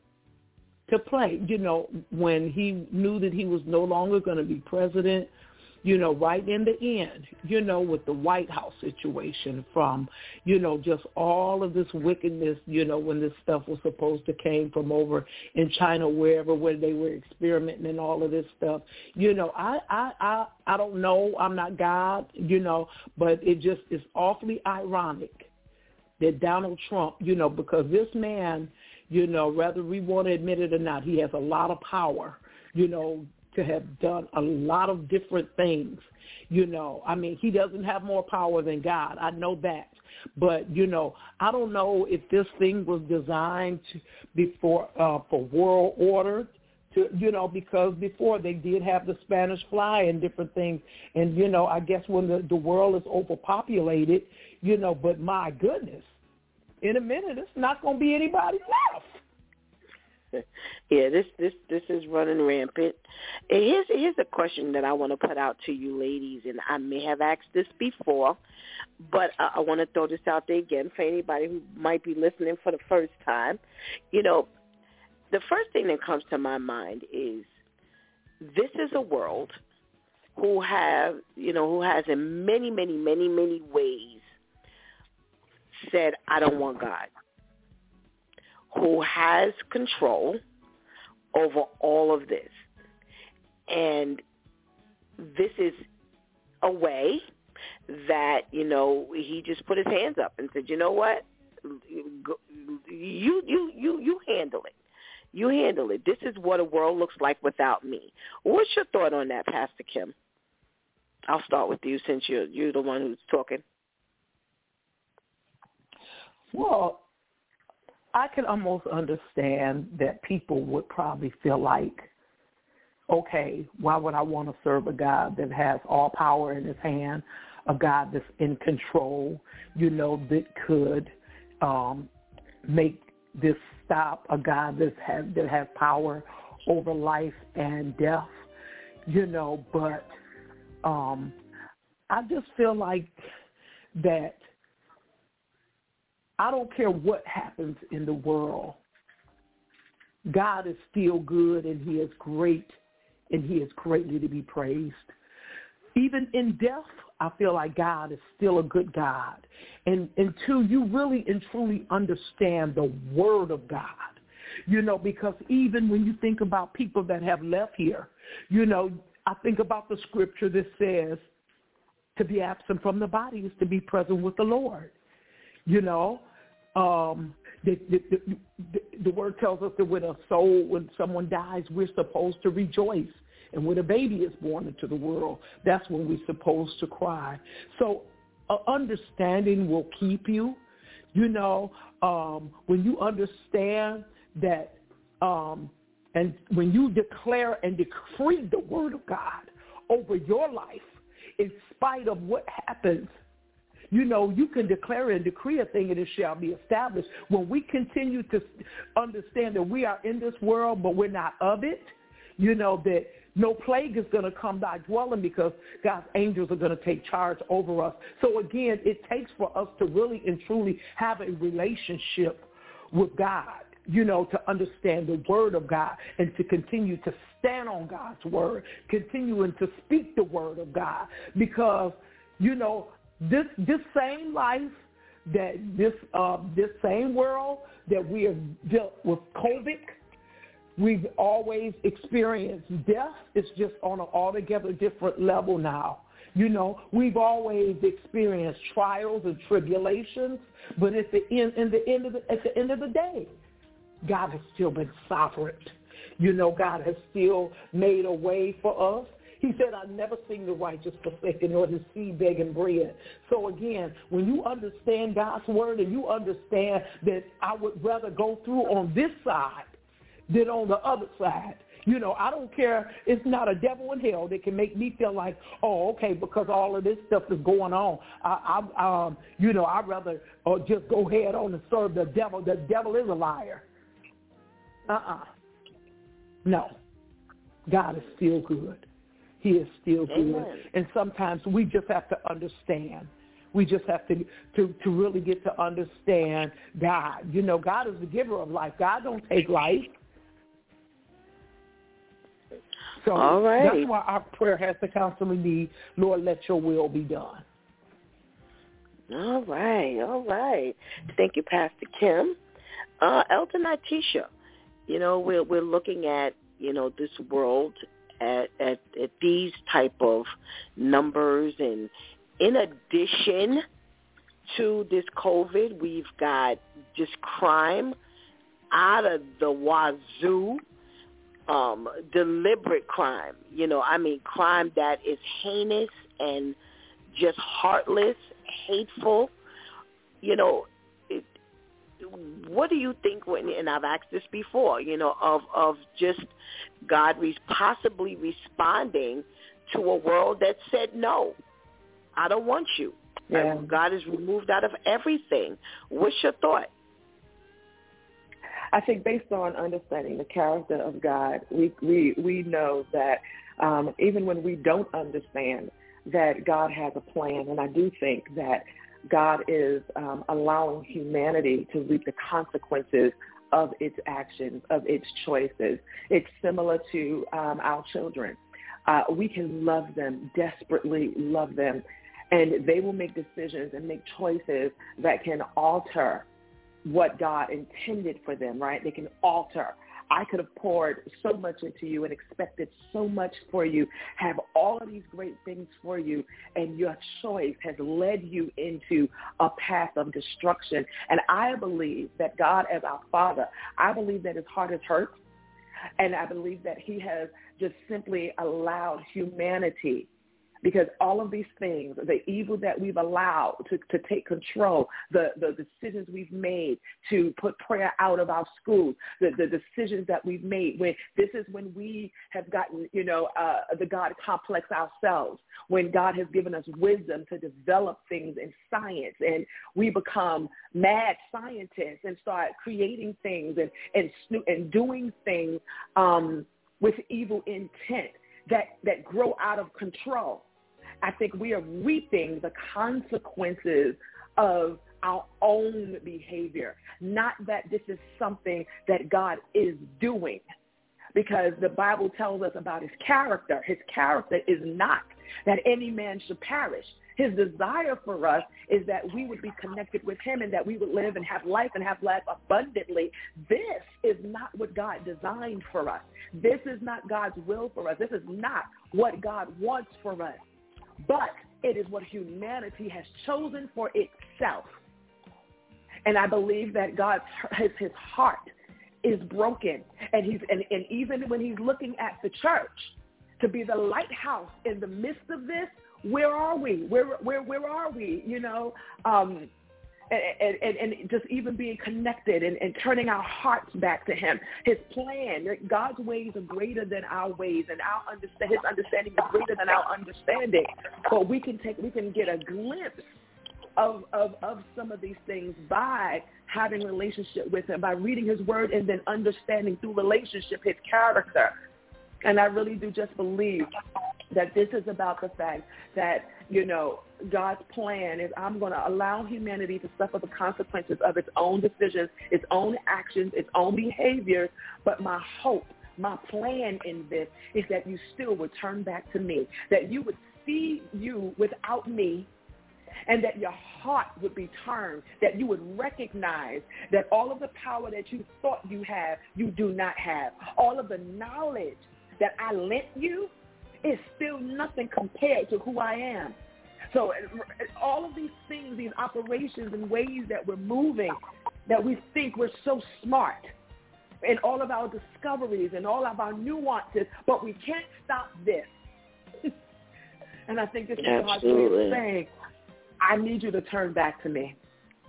to play. You know, when he knew that he was no longer going to be president, you know, right in the end, you know, with the White House situation, from, you know, just all of this wickedness, you know, when this stuff was supposed to came from over in China, wherever, where they were experimenting and all of this stuff. You know, I, I, I, I don't know. I'm not God, you know, but it just is awfully ironic that Donald Trump, you know, because this man, you know, whether we want to admit it or not, he has a lot of power, you know, to have done a lot of different things. You know, I mean, he doesn't have more power than God. I know that. But, you know, I don't know if this thing was designed to, before uh, for world order, to, you know, because before they did have the Spanish fly and different things. And, you know, I guess when the, the world is overpopulated, you know, but my goodness, in a minute, it's not going to be anybody left. Yeah, this this this is running rampant. And here's here's a question that I want to put out to you ladies, and I may have asked this before, but I, I want to throw this out there again for anybody who might be listening for the first time. You know, the first thing that comes to my mind is this is a world who have you know who has in many many many many ways said, I don't want God, who has control over all of this. And this is a way that, you know, he just put his hands up and said, you know what, you you you you handle it. You handle it. This is what a world looks like without me. What's your thought on that, Pastor Kim? I'll start with you since you're, you're the one who's talking. Well, I can almost understand that people would probably feel like, okay, why would I want to serve a God that has all power in his hand, a God that's in control, you know, that could um, make this stop, a God that has, that has power over life and death, you know, but um, I just feel like that I don't care what happens in the world. God is still good, and he is great, and he is greatly to be praised. Even in death, I feel like God is still a good God. And until you really and truly understand the word of God, you know, because even when you think about people that have left here, you know, I think about the scripture that says to be absent from the body is to be present with the Lord. You know, um, the, the, the, the word tells us that when a soul, when someone dies, we're supposed to rejoice. And when a baby is born into the world, that's when we're supposed to cry. So uh, understanding will keep you. You know, um, when you understand that, um, and when you declare and decree the word of God over your life, in spite of what happens, you know, you can declare and decree a thing and it shall be established. When we continue to understand that we are in this world, but we're not of it, you know, that no plague is going to come thy dwelling because God's angels are going to take charge over us. So again, it takes for us to really and truly have a relationship with God, you know, to understand the word of God and to continue to stand on God's word, continuing to speak the word of God, because, you know, this this same life, that this uh, this same world that we have dealt with COVID, we've always experienced death. It's just on an altogether different level now. You know, we've always experienced trials and tribulations, but at the end, in the end of the, at the end of the day, God has still been sovereign. You know, God has still made a way for us. He said, I've never seen the righteous forsaken nor the seed begging bread. So again, when you understand God's word and you understand that I would rather go through on this side than on the other side, you know, I don't care. It's not a devil in hell that can make me feel like, oh, okay, because all of this stuff is going on. I, I um, you know, I'd rather uh, just go ahead on and serve the devil. The devil is a liar. Uh-uh. No. God is still good. He is still good. Amen. And sometimes we just have to understand. We just have to, to, to really get to understand God. You know, God is the giver of life. God don't take life. So all right. That's why our prayer has to constantly be, Lord, let your will be done. All right, all right. Thank you, Pastor Kim. Uh, Elder Natisha, you know, we're, we're looking at, you know, this world at, at, at these type of numbers. And in addition to this COVID, we've got just crime out of the wazoo. Um, deliberate crime, you know, I mean, crime that is heinous and just heartless, hateful. You know, it, what do you think when, and I've asked this before, you know, of, of just God re- possibly responding to a world that said, no, I don't want you. Yeah. God is removed out of everything. What's your thought? I think based on understanding the character of God, we we, we know that um, even when we don't understand that God has a plan, and I do think that God is um, allowing humanity to reap the consequences of its actions, of its choices. It's similar to um, our children. Uh, we can love them, desperately love them, and they will make decisions and make choices that can alter what God intended for them, right? They can alter. I could have poured so much into you and expected so much for you, have all of these great things for you, and your choice has led you into a path of destruction. And I believe that God, as our Father, I believe that his heart is hurt, and I believe that he has just simply allowed humanity Because all of these things, the evil that we've allowed to, to take control, the, the decisions we've made to put prayer out of our schools, the, the decisions that we've made, when this is when we have gotten, you know, uh, the God complex ourselves, when God has given us wisdom to develop things in science, and we become mad scientists and start creating things and, and, and doing things um, with evil intent that, that grow out of control. I think we are reaping the consequences of our own behavior, not that this is something that God is doing, because the Bible tells us about his character. His character is not that any man should perish. His desire for us is that we would be connected with him and that we would live and have life and have life abundantly. This is not what God designed for us. This is not God's will for us. This is not what God wants for us. But it is what humanity has chosen for itself. And I believe that God's his, his heart is broken. And he's and, and even when he's looking at the church to be the lighthouse in the midst of this, where are we? Where where where are we? You know, um, and, and, and just even being connected and, and turning our hearts back to him. His plan, God's ways are greater than our ways, and our understand, his understanding is greater than our understanding. But we can take, we can get a glimpse of, of, of some of these things by having a relationship with him, by reading his word and then understanding through relationship his character. And I really do just believe that this is about the fact that, you know, God's plan is I'm going to allow humanity to suffer the consequences of its own decisions, its own actions, its own behaviors. But my hope, my plan in this is that you still would turn back to me, that you would see you without me, and that your heart would be turned, that you would recognize that all of the power that you thought you have, you do not have. All of the knowledge that I lent you is still nothing compared to who I am. So all of these things, these operations and ways that we're moving, that we think we're so smart, and all of our discoveries and all of our nuances, but we can't stop this. And I think this is God's way of saying, I need you to turn back to me.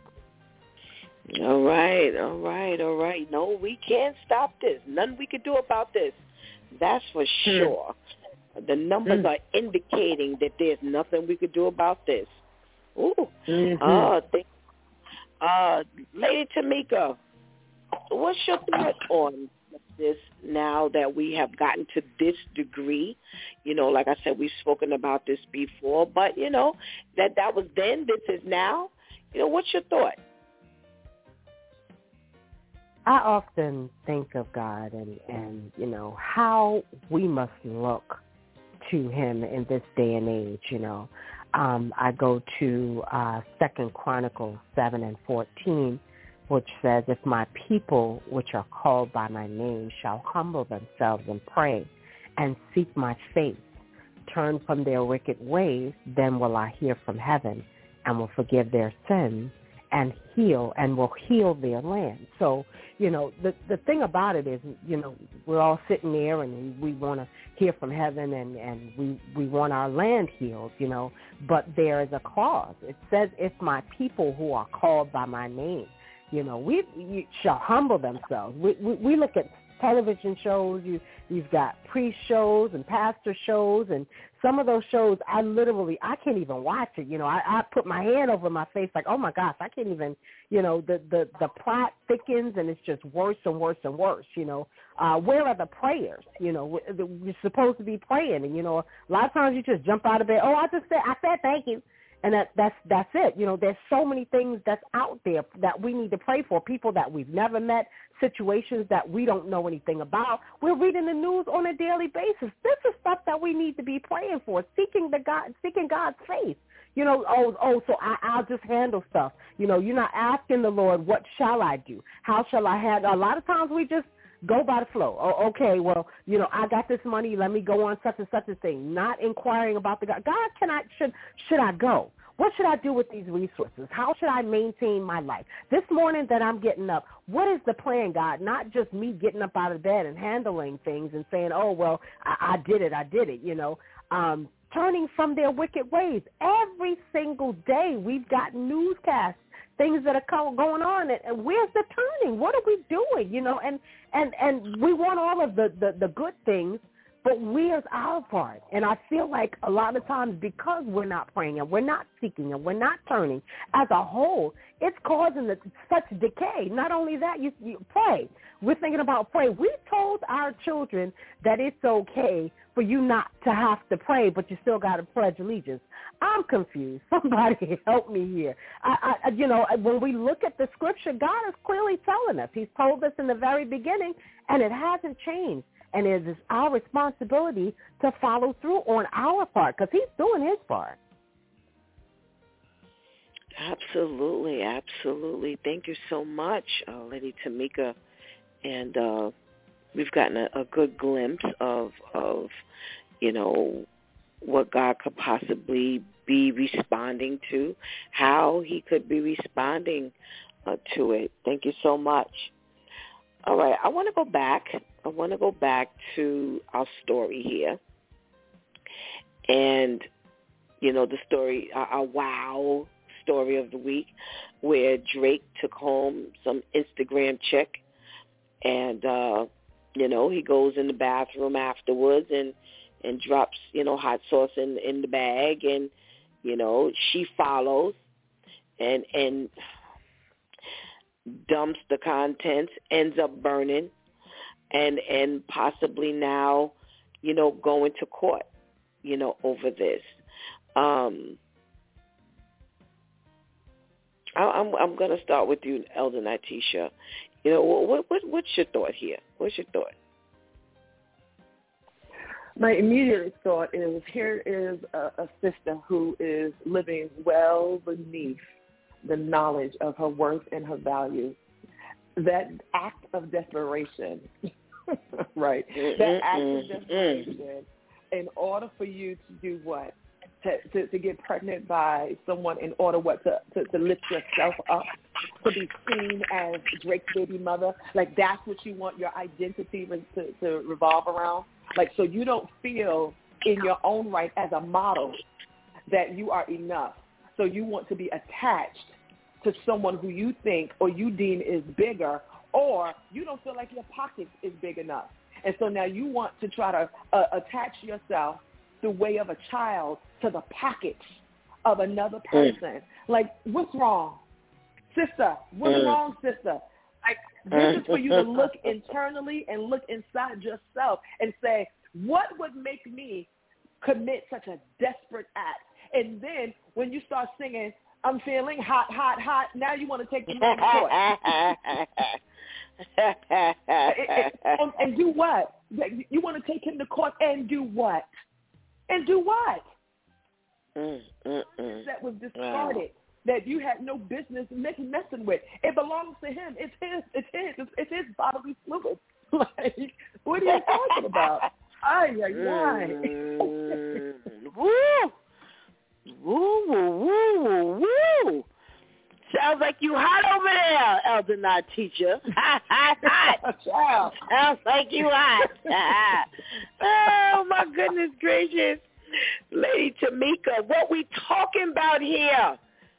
All right, all right, all right. No, we can't stop this. Nothing we can do about this. That's for sure. The numbers mm. are indicating that there's nothing we could do about this. Ooh. Mm-hmm. Uh, th- uh, Lady Tamika, what's your thought on this now that we have gotten to this degree? You know, like I said, we've spoken about this before, but, you know, that that was then, this is now. You know, what's your thought? I often think of God and, and, you know, how we must look to him in this day and age, you know. Um, I go to uh, Second Chronicles seven and fourteen, which says, if my people, which are called by my name, shall humble themselves and pray and seek my face, turn from their wicked ways, then will I hear from heaven and will forgive their sins and heal and will heal their land. So, you know, the the thing about it is, you know, we're all sitting there and we want to hear from heaven and, and we, we want our land healed, you know, but there is a clause. It says, if my people who are called by my name, you know, we, we shall humble themselves. We, we, we look at television shows. You, you've got priest shows and pastor shows, and some of those shows, I literally, I can't even watch it. You know, I, I put my hand over my face like, oh, my gosh, I can't even, you know, the, the, the plot thickens, and it's just worse and worse and worse, you know. Uh, where are the prayers? You know, we're supposed to be praying, and, you know, a lot of times you just jump out of bed, oh, I just said, I said thank you. And that, that's that's it. You know, there's so many things that's out there that we need to pray for, people that we've never met, situations that we don't know anything about. We're reading the news on a daily basis. This is stuff that we need to be praying for, seeking the God, seeking God's face. You know, oh, oh, so I, I'll just handle stuff. You know, you're not asking the Lord, what shall I do? How shall I handle? A lot of times we just go by the flow. Oh, okay, well, you know, I got this money. Let me go on such and such a thing. Not inquiring about the God. God, can I, should, should I go? What should I do with these resources? How should I maintain my life? This morning that I'm getting up, what is the plan, God? Not just me getting up out of bed and handling things and saying, oh, well, I, I did it, I did it, you know. Um, turning from their wicked ways. Every single day we've got newscasts, things that are going on, and where's the turning? What are we doing? You know, and, and, and we want all of the, the, the good things, but where's our part? And I feel like a lot of times because we're not praying and we're not seeking and we're not turning as a whole, it's causing the, such decay. Not only that, you, you pray. We're thinking about pray. We told our children that it's okay for you not to have to pray, but you still got to pledge allegiance. I'm confused. Somebody help me here. I, I, you know, when we look at the scripture, God is clearly telling us. He's told us in the very beginning, and it hasn't changed. And it is our responsibility to follow through on our part because he's doing his part. Absolutely, absolutely. Thank you so much, uh, Lady Tamika. And uh, we've gotten a, a good glimpse of, of, you know, what God could possibly be responding to, how he could be responding uh, to it. Thank you so much. All right, I want to go back. I want to go back to our story here. And, you know, the story, our, our wow story of the week, where Drake took home some Instagram chick. And, uh, you know, he goes in the bathroom afterwards and, and drops, you know, hot sauce in, in the bag. And, you know, she follows and and dumps the contents, ends up burning, and and possibly now, you know, going to court, you know, over this. Um, I, I'm I'm going to start with you, Elder Natisha. You know, what, what what's your thought here? What's your thought? My immediate thought is here is a, a sister who is living well beneath the knowledge of her worth and her value. That act of desperation, right? Mm-mm, that act of desperation, in order for you to do what? To, to, to get pregnant by someone in order what to, to, to lift yourself up, to be seen as Drake's baby mother. Like that's what you want your identity to, to revolve around. Like so you don't feel in your own right as a model that you are enough. So you want to be attached to someone who you think or you deem is bigger, or you don't feel like your pocket is big enough. And so now you want to try to uh, attach yourself the way of a child to the pockets of another person. Mm. Like, what's wrong? Sister, what's mm. wrong, sister? Like, this is for you to look internally and look inside yourself and say, what would make me commit such a desperate act? And then when you start singing, I'm feeling hot, hot, hot, now you want to take the man to court. and, and, and do what? You want to take him to court and do what? And do what? Mm, mm, mm. That was discarded. Wow. That you had no business messing with. It belongs to him. It's his. It's his. It's, it's his bodily fluid. Like, what are you talking about? Ay, ay, ay. Mm, woo! Woo, woo, woo, woo, woo. Sounds like you hot over there, Elder Natisha. Hot, hot, hot. Sounds like you hot. Oh, my goodness gracious. Lady Tamika, what we talking about here?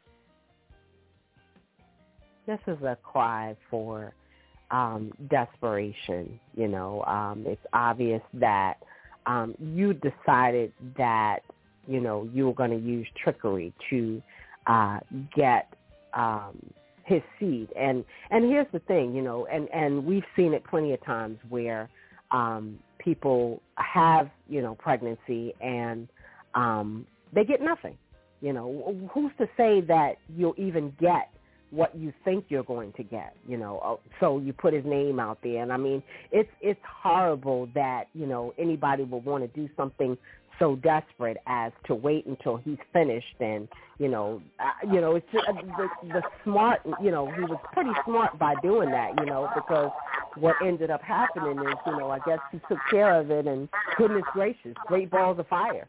This is a cry for um, desperation. You know, um, it's obvious that um, you decided that, you know, you were going to use trickery to uh, get um, his seed. And and here's the thing, you know, and, and we've seen it plenty of times where um, people have, you know, pregnancy and um, they get nothing. You know, who's to say that you'll even get what you think you're going to get, you know? So you put his name out there. And, I mean, it's it's horrible that, you know, anybody would want to do something so desperate as to wait until he's finished. And, you know, uh, you know, it's just, uh, the, the smart, you know, he was pretty smart by doing that, you know, because what ended up happening is, you know, I guess he took care of it, and goodness gracious, great balls of fire.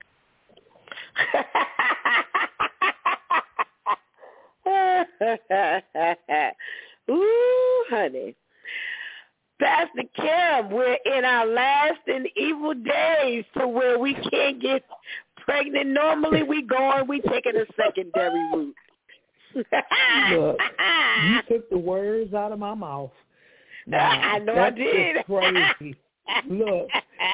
Ooh, honey. Pastor Kim, we're in our last and evil days to where we can't get pregnant, normally we going, we taking a secondary route. Look, you took the words out of my mouth. Now, I know that's I did. Just crazy. Look,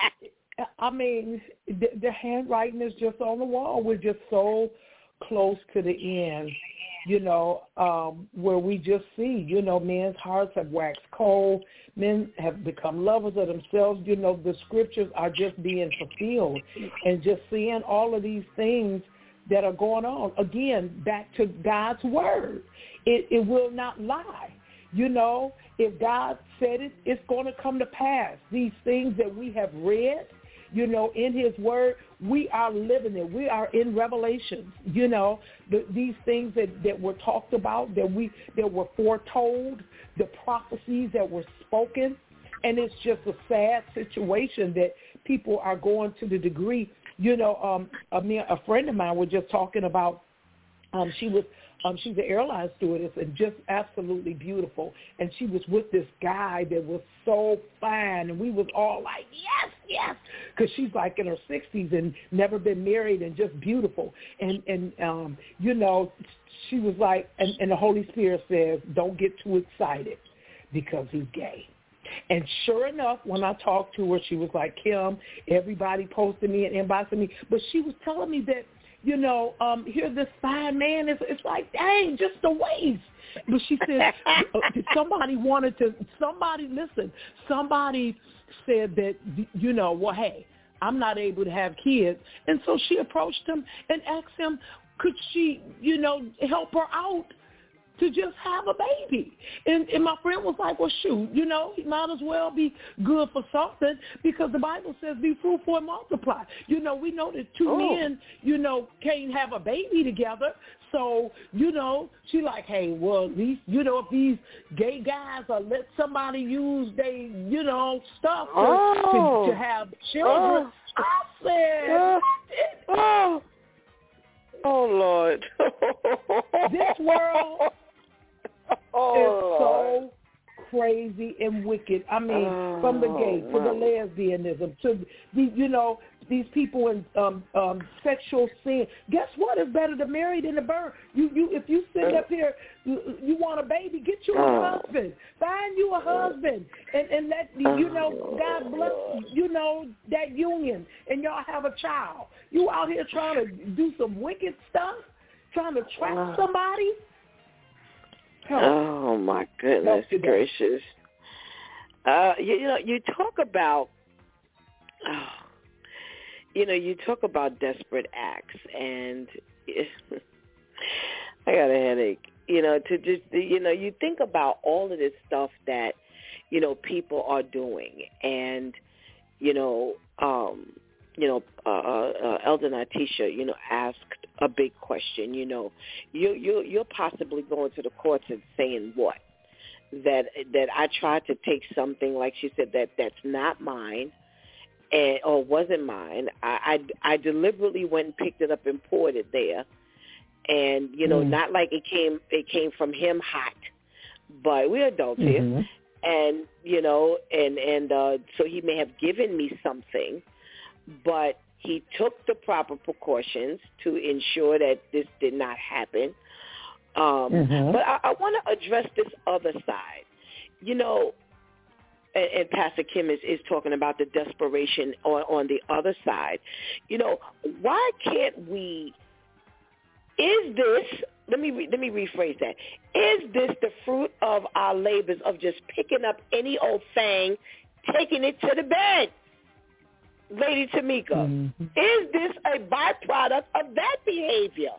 I mean, the, the handwriting is just on the wall. We're just so close to the end, you know, um, where we just see, you know, men's hearts have waxed cold. Men have become lovers of themselves. You know, the scriptures are just being fulfilled, and just seeing all of these things that are going on. Again, back to God's word. It, it will not lie. You know, if God said it, it's going to come to pass. These things that we have read, you know, in his word, we are living it. We are in Revelation, you know, the, these things that, that were talked about, that we that were foretold, the prophecies that were spoken. And it's just a sad situation that people are going to the degree. You know, um, a, a friend of mine was just talking about, um, she was, um, she's an airline stewardess and just absolutely beautiful. And she was with this guy that was so fine. And we was all like, yes, yes. Because she's like in her sixties and never been married and just beautiful. And, and um, you know, she was like, and, and the Holy Spirit says, don't get too excited because he's gay. And sure enough, when I talked to her, she was like, Kim, everybody posted me and inboxing me. But she was telling me that, you know, um, here this fine man is, it's like, dang, just the waist. But she said, somebody wanted to, somebody, listen, somebody said that, you know, well, hey, I'm not able to have kids. And so she approached him and asked him, could she, you know, help her out to just have a baby. And, and my friend was like, well, shoot, you know, he might as well be good for something because the Bible says be fruitful and multiply. You know, we know that two oh. men, you know, can't have a baby together. So, you know, she like, hey, well, at least, you know, if these gay guys are let somebody use they, you know, stuff to, oh. to, to have children, oh. I said, oh. oh. Oh, Lord. This world oh, is Lord. so crazy and wicked. I mean, oh, from the gay to the lesbianism to the, you know, these people in um, um, sexual sin. Guess what? It's better to marry than to burn. You, you, if you sit up here, you, you want a baby, get you a oh. husband. Find you a husband, and and let you know God bless you know that union, and y'all have a child. You out here trying to do some wicked stuff, trying to trap oh. somebody. Help. Oh my goodness gracious! Uh, you, you know, you talk about. Oh. You know, you talk about desperate acts, and I got a headache. You know, to just, you know, you think about all of this stuff that, you know, people are doing, and, you know, um, you know, uh, uh, Elder Natisha, you know, asked a big question. You know, you you you're possibly going to the courts and saying what? That that I tried to take something, like she said, that that's not mine. And, or wasn't mine. I, I, I deliberately went and picked it up and poured it there, and you know, mm. not like it came it came from him hot, but we're adults mm-hmm. here, and you know, and and uh, so he may have given me something, but he took the proper precautions to ensure that this did not happen. Um, mm-hmm. But I, I want to address this other side, you know. And Pastor Kim is, is talking about the desperation on, on the other side. You know, why can't we, is this, let me re, let me rephrase that, is this the fruit of our labors of just picking up any old thing, taking it to the bed? Lady Tamika, mm-hmm. is this a byproduct of that behavior?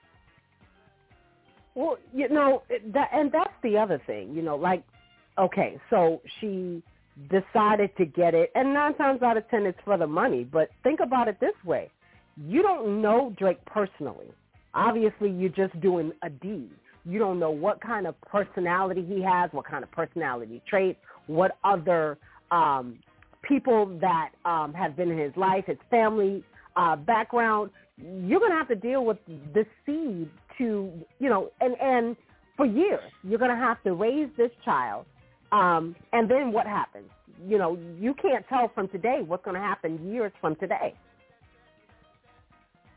Well, you know, that, and that's the other thing, you know, like, okay, so she decided to get it, and nine times out of ten it's for the money. But think about it this way. You don't know Drake personally. Obviously, you're just doing a deed. You don't know what kind of personality he has, what kind of personality traits, what other um, people that um, have been in his life, his family uh, background. You're going to have to deal with this seed to, you know, and, and for years. You're going to have to raise this child. Um, and then what happens? You know, you can't tell from today what's going to happen years from today.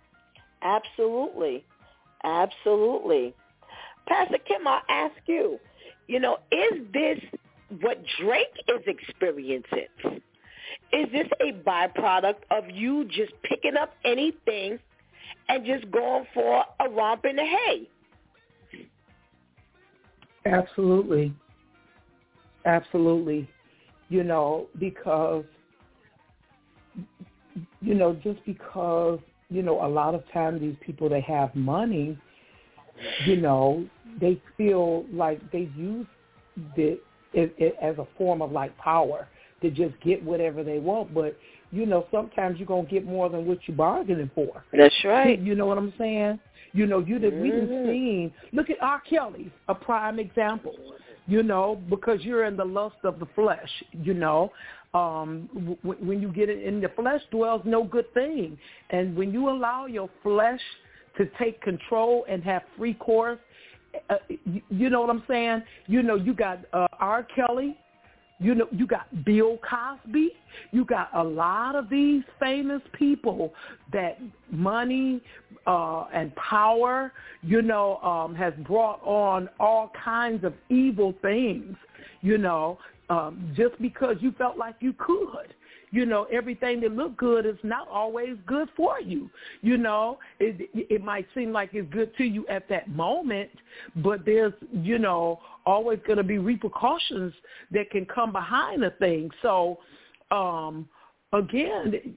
Absolutely. Absolutely. Pastor Kim, I'll ask you, you know, is this what Drake is experiencing? Is this a byproduct of you just picking up anything and just going for a romp in the hay? Absolutely. Absolutely. You know, because, you know, just because, you know, a lot of times these people, they have money, you know, they feel like they use it, it, it as a form of like power to just get whatever they want. But, you know, sometimes you're going to get more than what you're bargaining for. That's right. You know what I'm saying? You know, you did, mm-hmm. we done seen, look at R. Kelly, a prime example, you know, because you're in the lust of the flesh, you know. Um, w- when you get it in the flesh dwells no good thing. And when you allow your flesh to take control and have free course, uh, you, you know what I'm saying? You know, you got uh, R. Kelly. You know, you got Bill Cosby. You got a lot of these famous people that money uh, and power, you know, um, has brought on all kinds of evil things, you know, um, just because you felt like you could. You know, everything that looked good is not always good for you. You know, it, it might seem like it's good to you at that moment, but there's, you know, always going to be repercussions that can come behind a thing. So, um, again,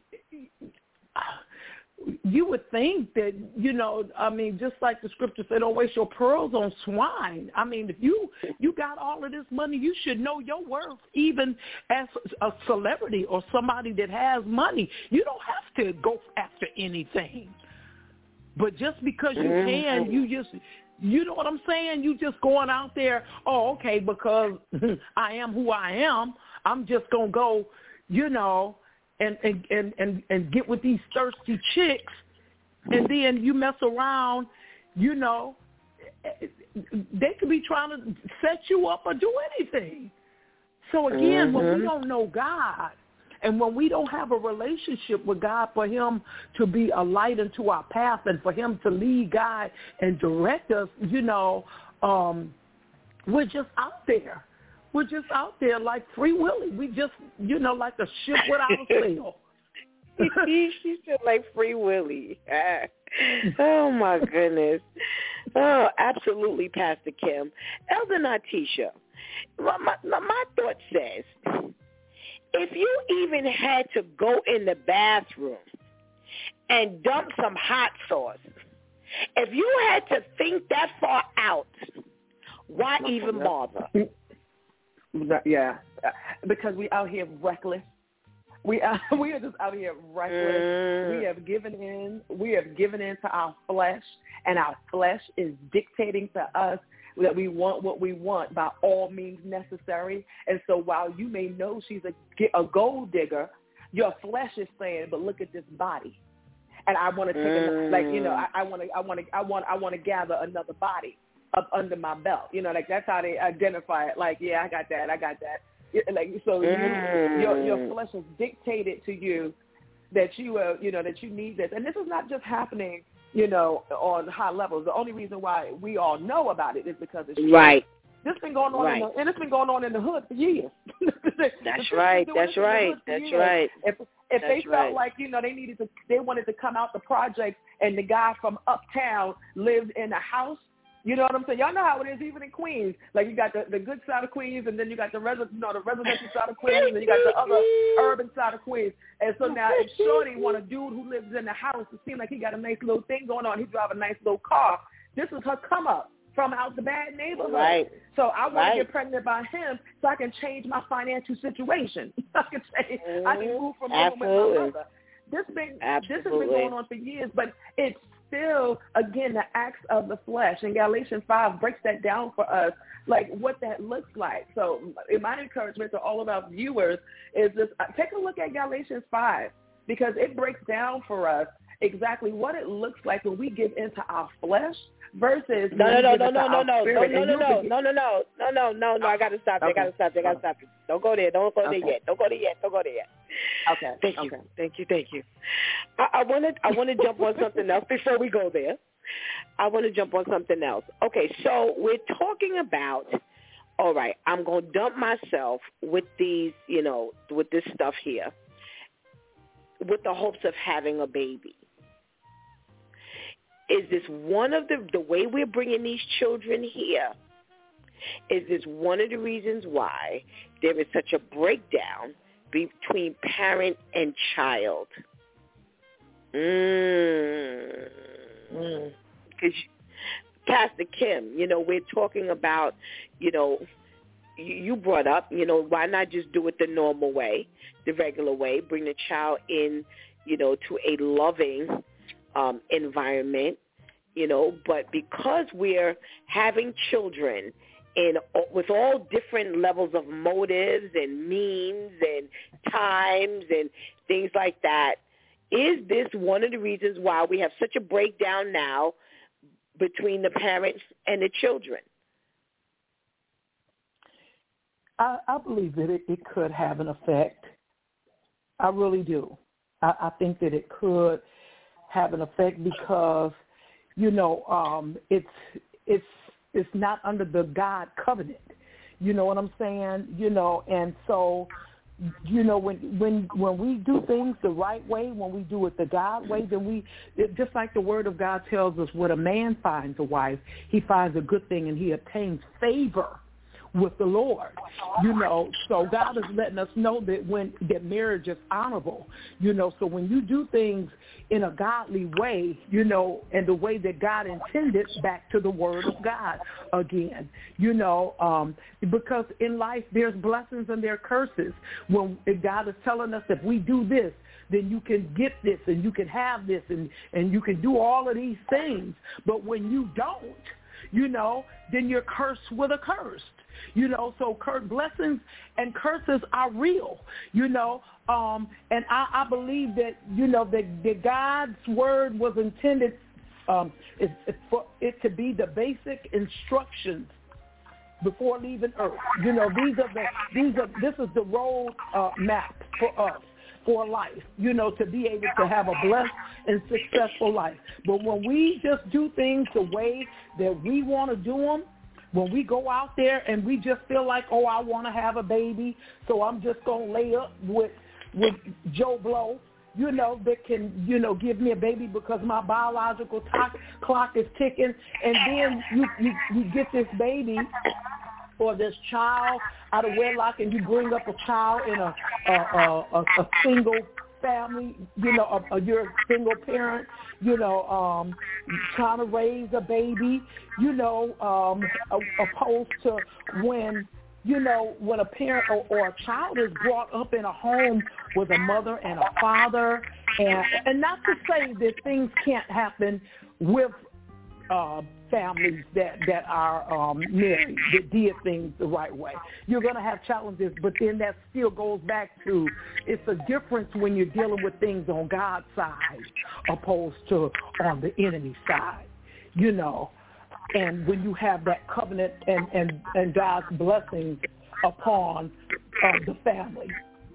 you would think that, you know, I mean, just like the scripture said, don't waste your pearls on swine. I mean, if you you got all of this money, you should know your worth, even as a celebrity or somebody that has money. You don't have to go after anything. But just because you can, you just, you know what I'm saying? You just going out there, oh, okay, because I am who I am, I'm just going to go, you know, And, and, and, and, and get with these thirsty chicks, and then you mess around, you know, they could be trying to set you up or do anything. So again, mm-hmm. when we don't know God, and when we don't have a relationship with God for him to be a light into our path and for him to lead, guide, and direct us, you know, um, we're just out there. We're just out there like Free Willy. We just, you know, like a ship without a sail. She's just like Free Willy. Oh, my goodness. Oh, absolutely, Pastor Kim. Elder Natisha, my, my, my thought says, if you even had to go in the bathroom and dump some hot sauce, if you had to think that far out, why even bother? Yeah, because we out here reckless. We are, we are just out here reckless. Mm. We have given in. We have given in to our flesh, and our flesh is dictating to us that we want what we want by all means necessary. And so while you may know she's a, a gold digger, your flesh is saying, but look at this body. And I want to take mm. it, like, you know, I, I want to, I want to, I want, I want to gather another body up under my belt. You know, like that's how they identify it. Like, yeah, I got that. I got that. Like, so mm. you, your your flesh has dictated to you that you, uh, you know, that you need this. And this is not just happening, you know, on high levels. The only reason why we all know about it is because it's right. This been going on, right. in the, and it's been going on in the hood for years. That's right. That's right. That's years. right. If if That's they felt right. like, you know, they needed to, they wanted to come out the project, and the guy from uptown lived in a house. You know what I'm saying? Y'all know how it is, even in Queens. Like, you got the, the good side of Queens, and then you got the resi- you know, the residential side of Queens, and you got the other urban side of Queens. And so now, if Shorty want a dude who lives in the house to seem like he got a nice little thing going on, he drive a nice little car, this is her come up from out the bad neighborhood. Right. So I want right. to get pregnant by him so I can change my financial situation. I can change, mm-hmm. I can move from living with my mother. This been this has been going on for years, but it's still, again, the acts of the flesh. And Galatians five breaks that down for us, like what that looks like. So my encouragement to all of our viewers is this: take a look at Galatians five, because it breaks down for us exactly what it looks like when we give into our flesh versus no, no, no, no, no, no, no, no, spirit, no, no, no, no, no, no, no, no, no, no, no. I gotta stop you. I gotta stop you. I gotta stop you. Don't go there. Don't go there okay. yet. Don't go there yet. Don't go there yet. Okay. Thank you. Okay. Thank you. Thank you. I want to. I want to jump on something else before we go there. I want to jump on something else. Okay, so we're talking about. All right, I'm gonna dump myself with these, you know, with this stuff here, with the hopes of having a baby. Is this one of the, the way we're bringing these children here, is this one of the reasons why there is such a breakdown between parent and child? Mm. Mm. 'Cause Pastor Kim, you know, we're talking about, you know, you brought up, you know, why not just do it the normal way, the regular way, bring the child in, you know, to a loving um, environment, you know, but because we're having children in with all different levels of motives and means and times and things like that, is this one of the reasons why we have such a breakdown now between the parents and the children? I, I believe that it, it could have an effect. I really do. I, I think that it could have an effect because, you know, um, it's it's it's not under the God covenant. You know what I'm saying? You know, and so, you know, when when when we do things the right way, when we do it the God way, then we, it, just like the Word of God tells us, when a man finds a wife, he finds a good thing and he obtains favor with the Lord, you know. So God is letting us know that when that marriage is honorable, you know. So when you do things in a godly way, you know, and the way that God intended, back to the Word of God again, you know, um, because in life there's blessings and there are curses. When God is telling us if we do this, then you can get this and you can have this and, and you can do all of these things. But when you don't, you know, then you're cursed with a curse. You know, so cur- blessings and curses are real, you know, um, and I, I believe that, you know, that, that God's word was intended um, is, is for it to be the basic instructions before leaving earth. You know, these are the, these are, this is the road uh, map for us, for life, you know, to be able to have a blessed and successful life. But when we just do things the way that we want to do them, when we go out there and we just feel like, oh, I want to have a baby, so I'm just going to lay up with with Joe Blow, you know, that can, you know, give me a baby because my biological t- clock is ticking, and then you, you, you get this baby or this child out of wedlock, and you bring up a child in a a, a, a single family, you know, a, a, you're a single parent, you know, um, trying to raise a baby, you know, um, opposed to when, you know, when a parent or, or a child is brought up in a home with a mother and a father, and, and not to say that things can't happen with uh, families that, that are um, married, that did things the right way. You're going to have challenges, but then that still goes back to, it's a difference when you're dealing with things on God's side opposed to on the enemy side, you know. And when you have that covenant and, and, and God's blessings upon uh, the family.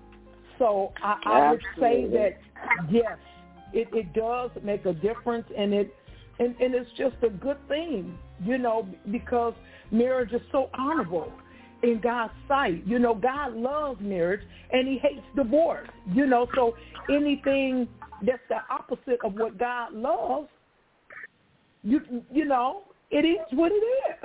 So I, I would say that, yes, it, it does make a difference, and it And, and it's just a good thing, you know, because marriage is so honorable in God's sight. You know, God loves marriage and he hates divorce, you know, so anything that's the opposite of what God loves, you you know, it is what it is.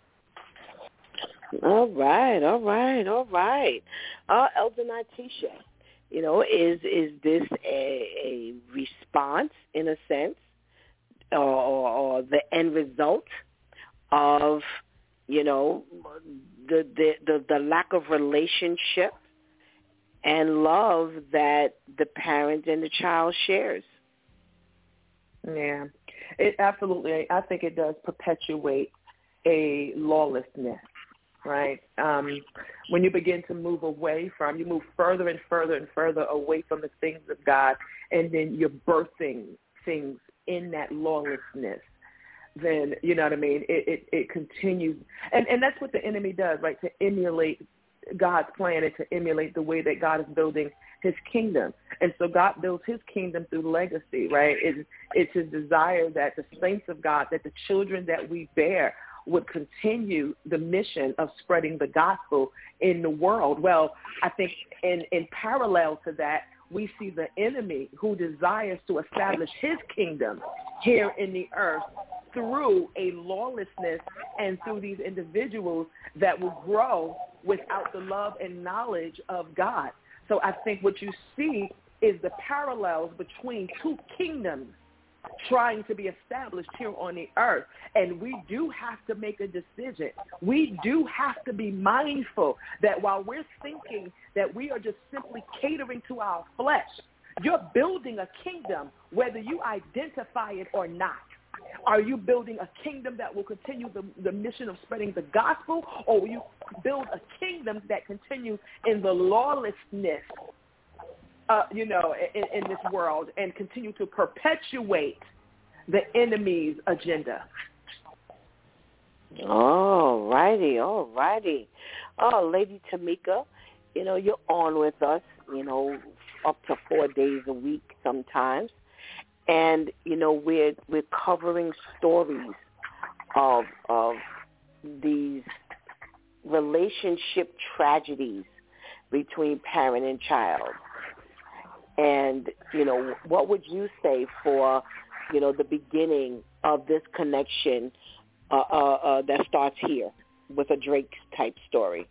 All right, all right, all right. Uh, Elder Natisha, you know, is is this a, a response, in a sense, Or, or, or the end result of, you know, the, the the the lack of relationship and love that the parent and the child shares? Yeah, it absolutely. I think it does perpetuate a lawlessness, right? Um, when you begin to move away from, you move further and further and further away from the things of God, and then you're birthing things in that lawlessness. then, you know what I mean, it, it, it continues. And, and that's what the enemy does, right, to emulate God's plan and to emulate the way that God is building his kingdom. And so God builds his kingdom through legacy, right? It's, it's his desire that the saints of God, that the children that we bear would continue the mission of spreading the gospel in the world. Well, I think in, in parallel to that, we see the enemy who desires to establish his kingdom here in the earth through a lawlessness and through these individuals that will grow without the love and knowledge of God. So I think what you see is the parallels between two kingdoms trying to be established here on the earth. And we do have to make a decision. We do have to be mindful that while we're thinking that we are just simply catering to our flesh, you're building a kingdom whether you identify it or not. Are you building a kingdom that will continue the, the mission of spreading the gospel, or will you build a kingdom that continues in the lawlessness, uh, you know, in, in this world and continue to perpetuate the enemy's agenda? All righty, all righty. Oh, Lady Tamika, you know, you're on with us, you know, up to four days a week sometimes. And, you know, we're we're covering stories of of these relationship tragedies between parent and child. And, you know, what would you say for, you know, the beginning of this connection uh, uh, uh, that starts here with a Drake-type story?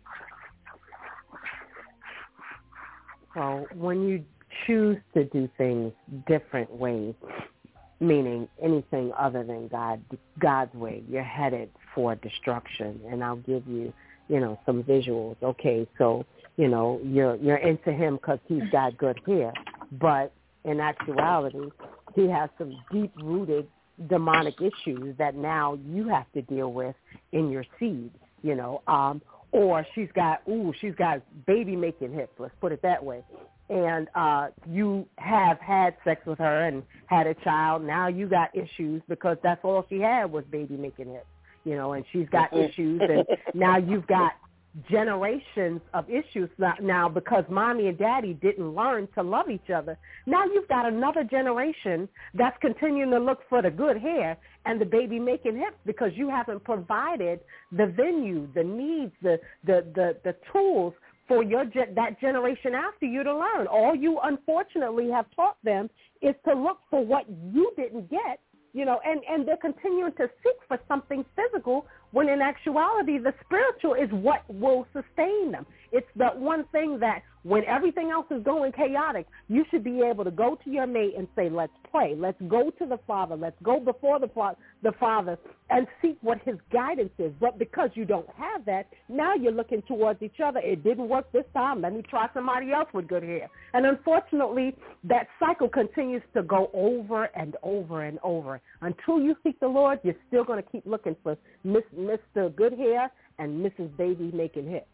Well, when you choose to do things different ways, meaning anything other than God, God's way, you're headed for destruction. And I'll give you, you know, some visuals. Okay, so, you know, you're you're into him because he's got good hair, but in actuality, he has some deep-rooted demonic issues that now you have to deal with in your seed, you know. Um, or she's got, ooh, she's got baby-making hips, let's put it that way. And uh, you have had sex with her and had a child. Now you got issues because that's all she had was baby-making hips, you know, and she's got issues. And now you've got generations of issues now because mommy and daddy didn't learn to love each other. Now you've got another generation that's continuing to look for the good hair and the baby making hips because you haven't provided the venue, the needs, the the the, the tools for your that generation after you to learn. All you unfortunately have taught them is to look for what you didn't get, you know, and, and they're continuing to seek for something physical when in actuality the spiritual is what will sustain them. It's the one thing that when everything else is going chaotic, you should be able to go to your mate and say, let's pray. Let's go to the Father. Let's go before the, the Father and seek what his guidance is. But because you don't have that, now you're looking towards each other. It didn't work this time. Let me try somebody else with good hair. And unfortunately, that cycle continues to go over and over and over. Until you seek the Lord, you're still going to keep looking for Mister Good Hair and Missus Baby Making Hips.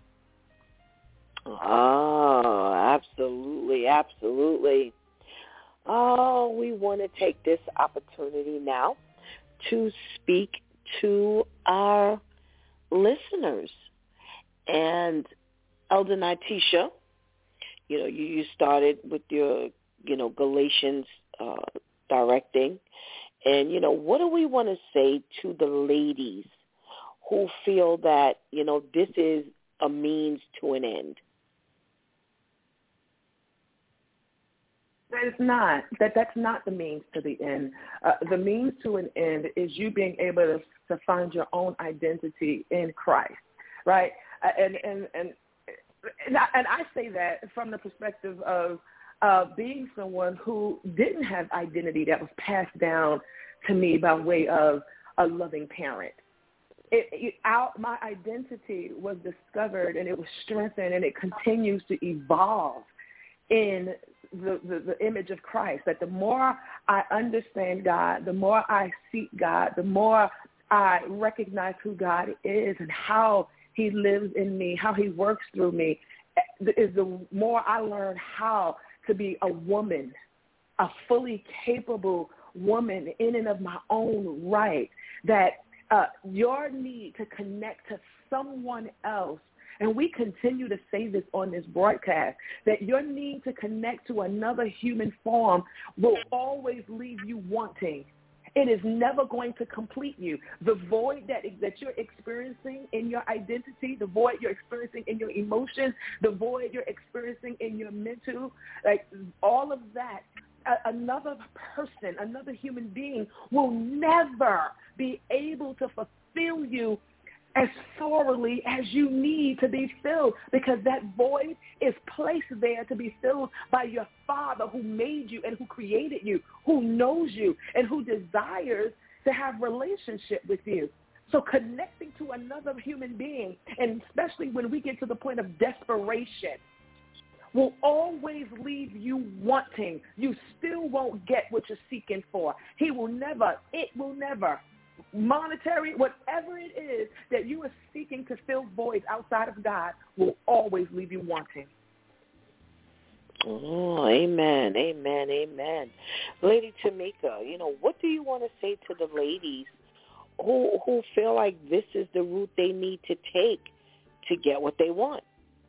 Oh, absolutely, absolutely. Oh, we want to take this opportunity now to speak to our listeners. And Elder Nitisha, you know, you, you started with your, you know, Galatians uh, directing. And, you know, what do we want to say to the ladies who feel that, you know, this is a means to an end? That is not. That that's not the means to the end. Uh, the means to an end is you being able to, to find your own identity in Christ, right? Uh, and and and and I, and I say that from the perspective of uh, being someone who didn't have identity that was passed down to me by way of a loving parent. It, it, out, my identity was discovered and it was strengthened and it continues to evolve in the, the, the image of Christ, that the more I understand God, the more I seek God, the more I recognize who God is and how he lives in me, how he works through me, is the more I learn how to be a woman, a fully capable woman in and of my own right, that uh, your need to connect to someone else, and we continue to say this on this broadcast, that your need to connect to another human form will always leave you wanting. It is never going to complete you. The void that that you're experiencing in your identity, the void you're experiencing in your emotions, the void you're experiencing in your mental, like all of that, a, another person, another human being will never be able to fulfill you as thoroughly as you need to be filled, because that void is placed there to be filled by your Father who made you and who created you, who knows you, and who desires to have relationship with you. So connecting to another human being, and especially when we get to the point of desperation, will always leave you wanting. You still won't get what you're seeking for. He will never, it will never. Monetary, whatever it is that you are seeking to fill voids outside of God will always leave you wanting. Oh, amen, amen, amen. Lady Tamika, you know, what do you want to say to the ladies who who feel like this is the route they need to take to get what they want?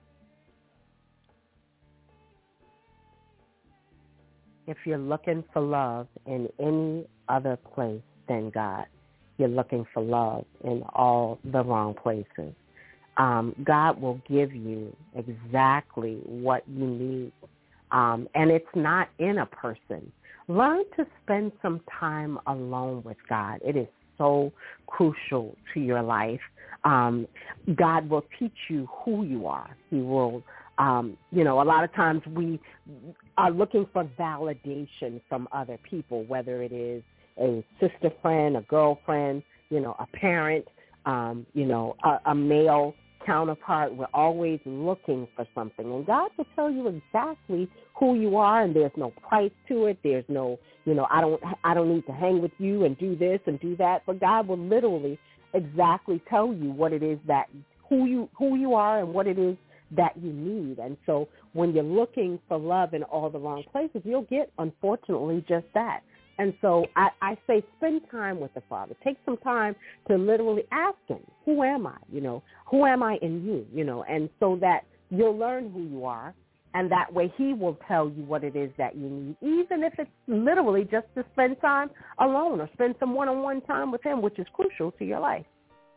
If you're looking for love in any other place than God, you're looking for love in all the wrong places. Um, God will give you exactly what you need. Um, and it's not in a person. Learn to spend some time alone with God. It is so crucial to your life. Um, God will teach you who you are. He will, um, you know, a lot of times we are looking for validation from other people, whether it is a sister friend, a girlfriend, you know, a parent, um, you know, a, a male counterpart. We're always looking for something. And God will tell you exactly who you are, and there's no price to it. There's no, you know, I don't I don't need to hang with you and do this and do that. But God will literally exactly tell you what it is that, who you who you are and what it is that you need. And so when you're looking for love in all the wrong places, you'll get, unfortunately, just that. And so I, I say spend time with the Father. Take some time to literally ask him, who am I? You know, who am I in you? You know, and so that you'll learn who you are, and that way he will tell you what it is that you need, even if it's literally just to spend time alone or spend some one-on-one time with him, which is crucial to your life.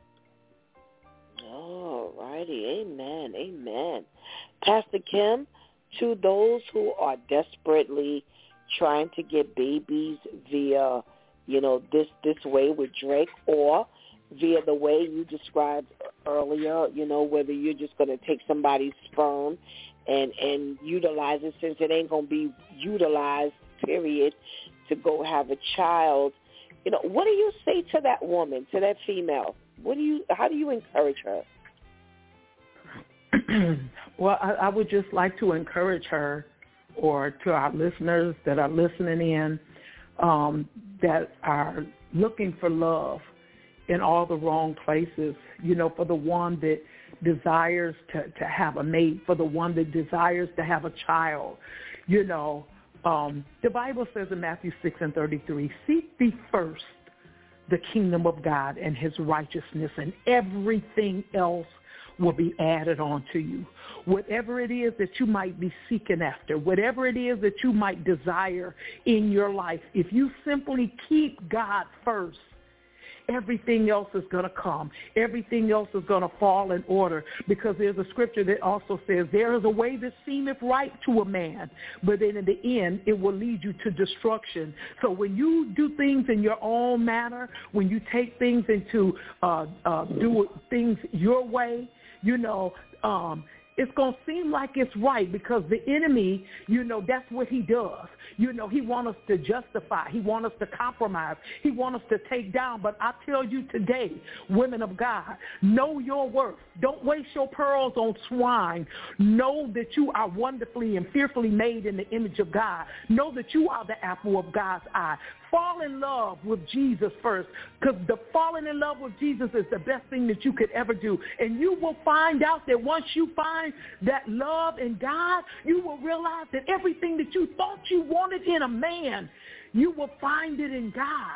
All righty. Amen. Amen. Pastor Kim, to those who are desperately trying to get babies via, you know, this this way with Drake, or via the way you described earlier, you know, whether you're just going to take somebody's sperm and, and utilize it, since it ain't going to be utilized, period, to go have a child. You know, what do you say to that woman, to that female? What do you, how do you encourage her? Well, I, I would just like to encourage her, or to our listeners that are listening in, um, that are looking for love in all the wrong places, you know, for the one that desires to, to have a mate, for the one that desires to have a child. You know, um, the Bible says in Matthew six and thirty-three, seek thee first the kingdom of God and his righteousness, and everything else will be added on to you. Whatever it is that you might be seeking after, whatever it is that you might desire in your life, if you simply keep God first, everything else is going to come. Everything else is going to fall in order, because there's a scripture that also says there is a way that seemeth right to a man, but then in the end it will lead you to destruction. So when you do things in your own manner, when you take things into uh, uh, do things your way, you know, um, it's going to seem like it's right, because the enemy, you know, that's what he does. You know, he wants us to justify. He wants us to compromise. He wants us to take down. But I tell you today, women of God, know your worth. Don't waste your pearls on swine. Know that you are wonderfully and fearfully made in the image of God. Know that you are the apple of God's eye. Fall in love with Jesus first, because the falling in love with Jesus is the best thing that you could ever do. And you will find out that once you find that love in God, you will realize that everything that you thought you wanted in a man, you will find it in God.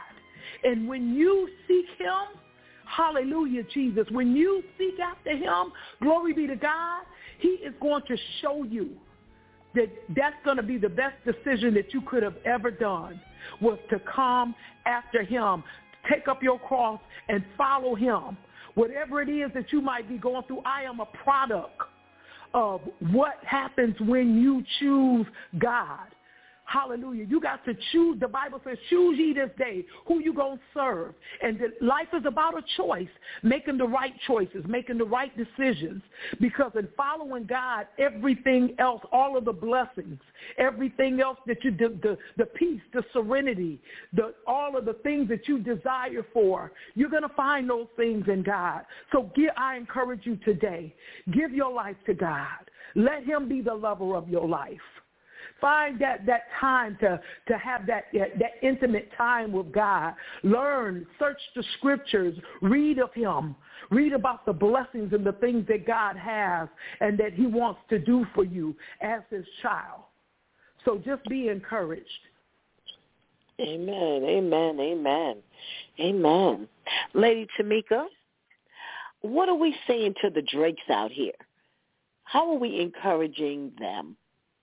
And when you seek him, hallelujah, Jesus, when you seek after him, glory be to God, he is going to show you that that's going to be the best decision that you could have ever done, was to come after him, take up your cross and follow him. Whatever it is that you might be going through, I am a product of what happens when you choose God. Hallelujah. You got to choose. The Bible says, choose ye this day who you going to serve. And life is about a choice, making the right choices, making the right decisions. Because in following God, everything else, all of the blessings, everything else that you, the, the, the peace, the serenity, the, all of the things that you desire for, you're going to find those things in God. So give, I encourage you today, give your life to God. Let him be the lover of your life. Find that, that time to, to have that, that intimate time with God. Learn, search the scriptures, read of him. Read about the blessings and the things that God has and that he wants to do for you as his child. So just be encouraged. Amen, amen, amen, amen. Lady Tamika, what are we saying to the Drakes out here? How are we encouraging them?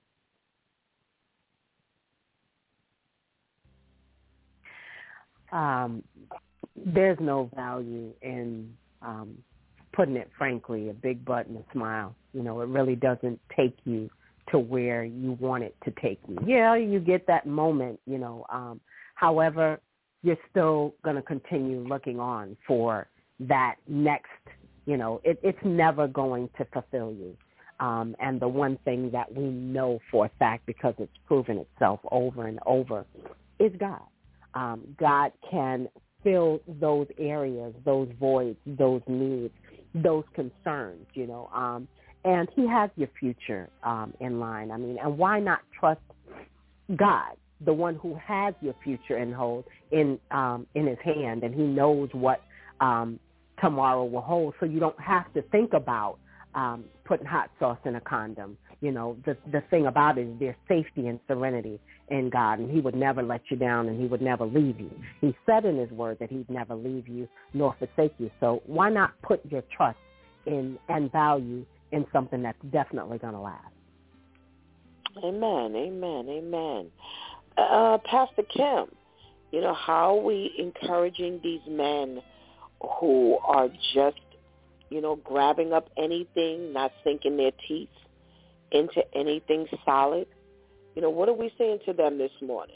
Um, there's no value in um, putting it frankly, a big butt and a smile. You know, it really doesn't take you to where you want it to take you. Yeah, you get that moment, you know. Um, however, you're still going to continue looking on for that next, you know, it, it's never going to fulfill you. Um, and the one thing that we know for a fact, because it's proven itself over and over, is God. Um, God can fill those areas, those voids, those needs, those concerns, you know, um, and he has your future um, in line. I mean, and why not trust God, the one who has your future in hold in um, in his hand, and he knows what um, tomorrow will hold, so you don't have to think about um, putting hot sauce in a condom. You know, the the thing about it is there's safety and serenity in God, and he would never let you down, and he would never leave you. He said in his word that he'd never leave you nor forsake you. So why not put your trust in and value in something that's definitely going to last? Amen, amen, amen. Uh, Pastor Kim, you know, how are we encouraging these men who are just, you know, grabbing up anything, not sinking their teeth into anything solid? You know, what are we saying to them this morning?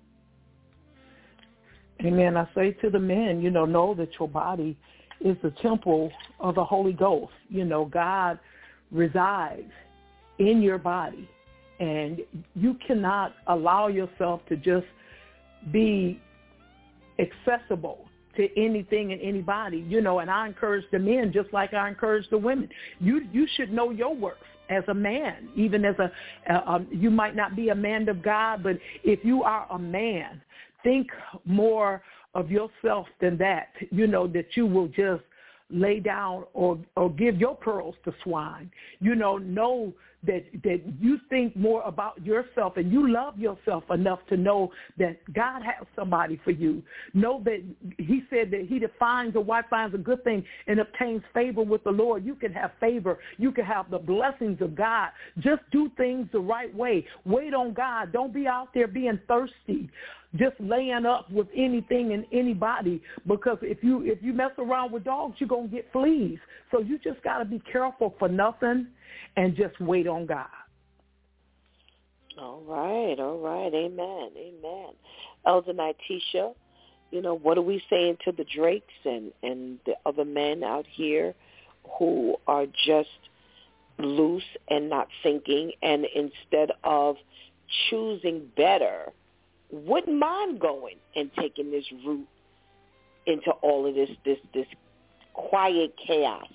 Amen. I say to the men, you know, know that your body is the temple of the Holy Ghost. You know, God resides in your body, and you cannot allow yourself to just be accessible to anything and anybody, you know, and I encourage the men just like I encourage the women. You you should know your worth as a man, even as a, uh, um, you might not be a man of God, but if you are a man, think more of yourself than that, you know, that you will just lay down or, or give your pearls to swine. You know, know that, that you think more about yourself and you love yourself enough to know that God has somebody for you. Know that he said that he that finds a wife finds a good thing and obtains favor with the Lord. You can have favor. You can have the blessings of God. Just do things the right way. Wait on God. Don't be out there being thirsty, just laying up with anything and anybody, because if you if you mess around with dogs, you're going to get fleas. So you just got to be careful for nothing and just wait on God. All right, all right. Amen, amen. Elder Nitisha, you know, what are we saying to the Drakes and, and the other men out here who are just loose and not thinking, and instead of choosing better, wouldn't mind going and taking this route into all of this this this quiet chaos?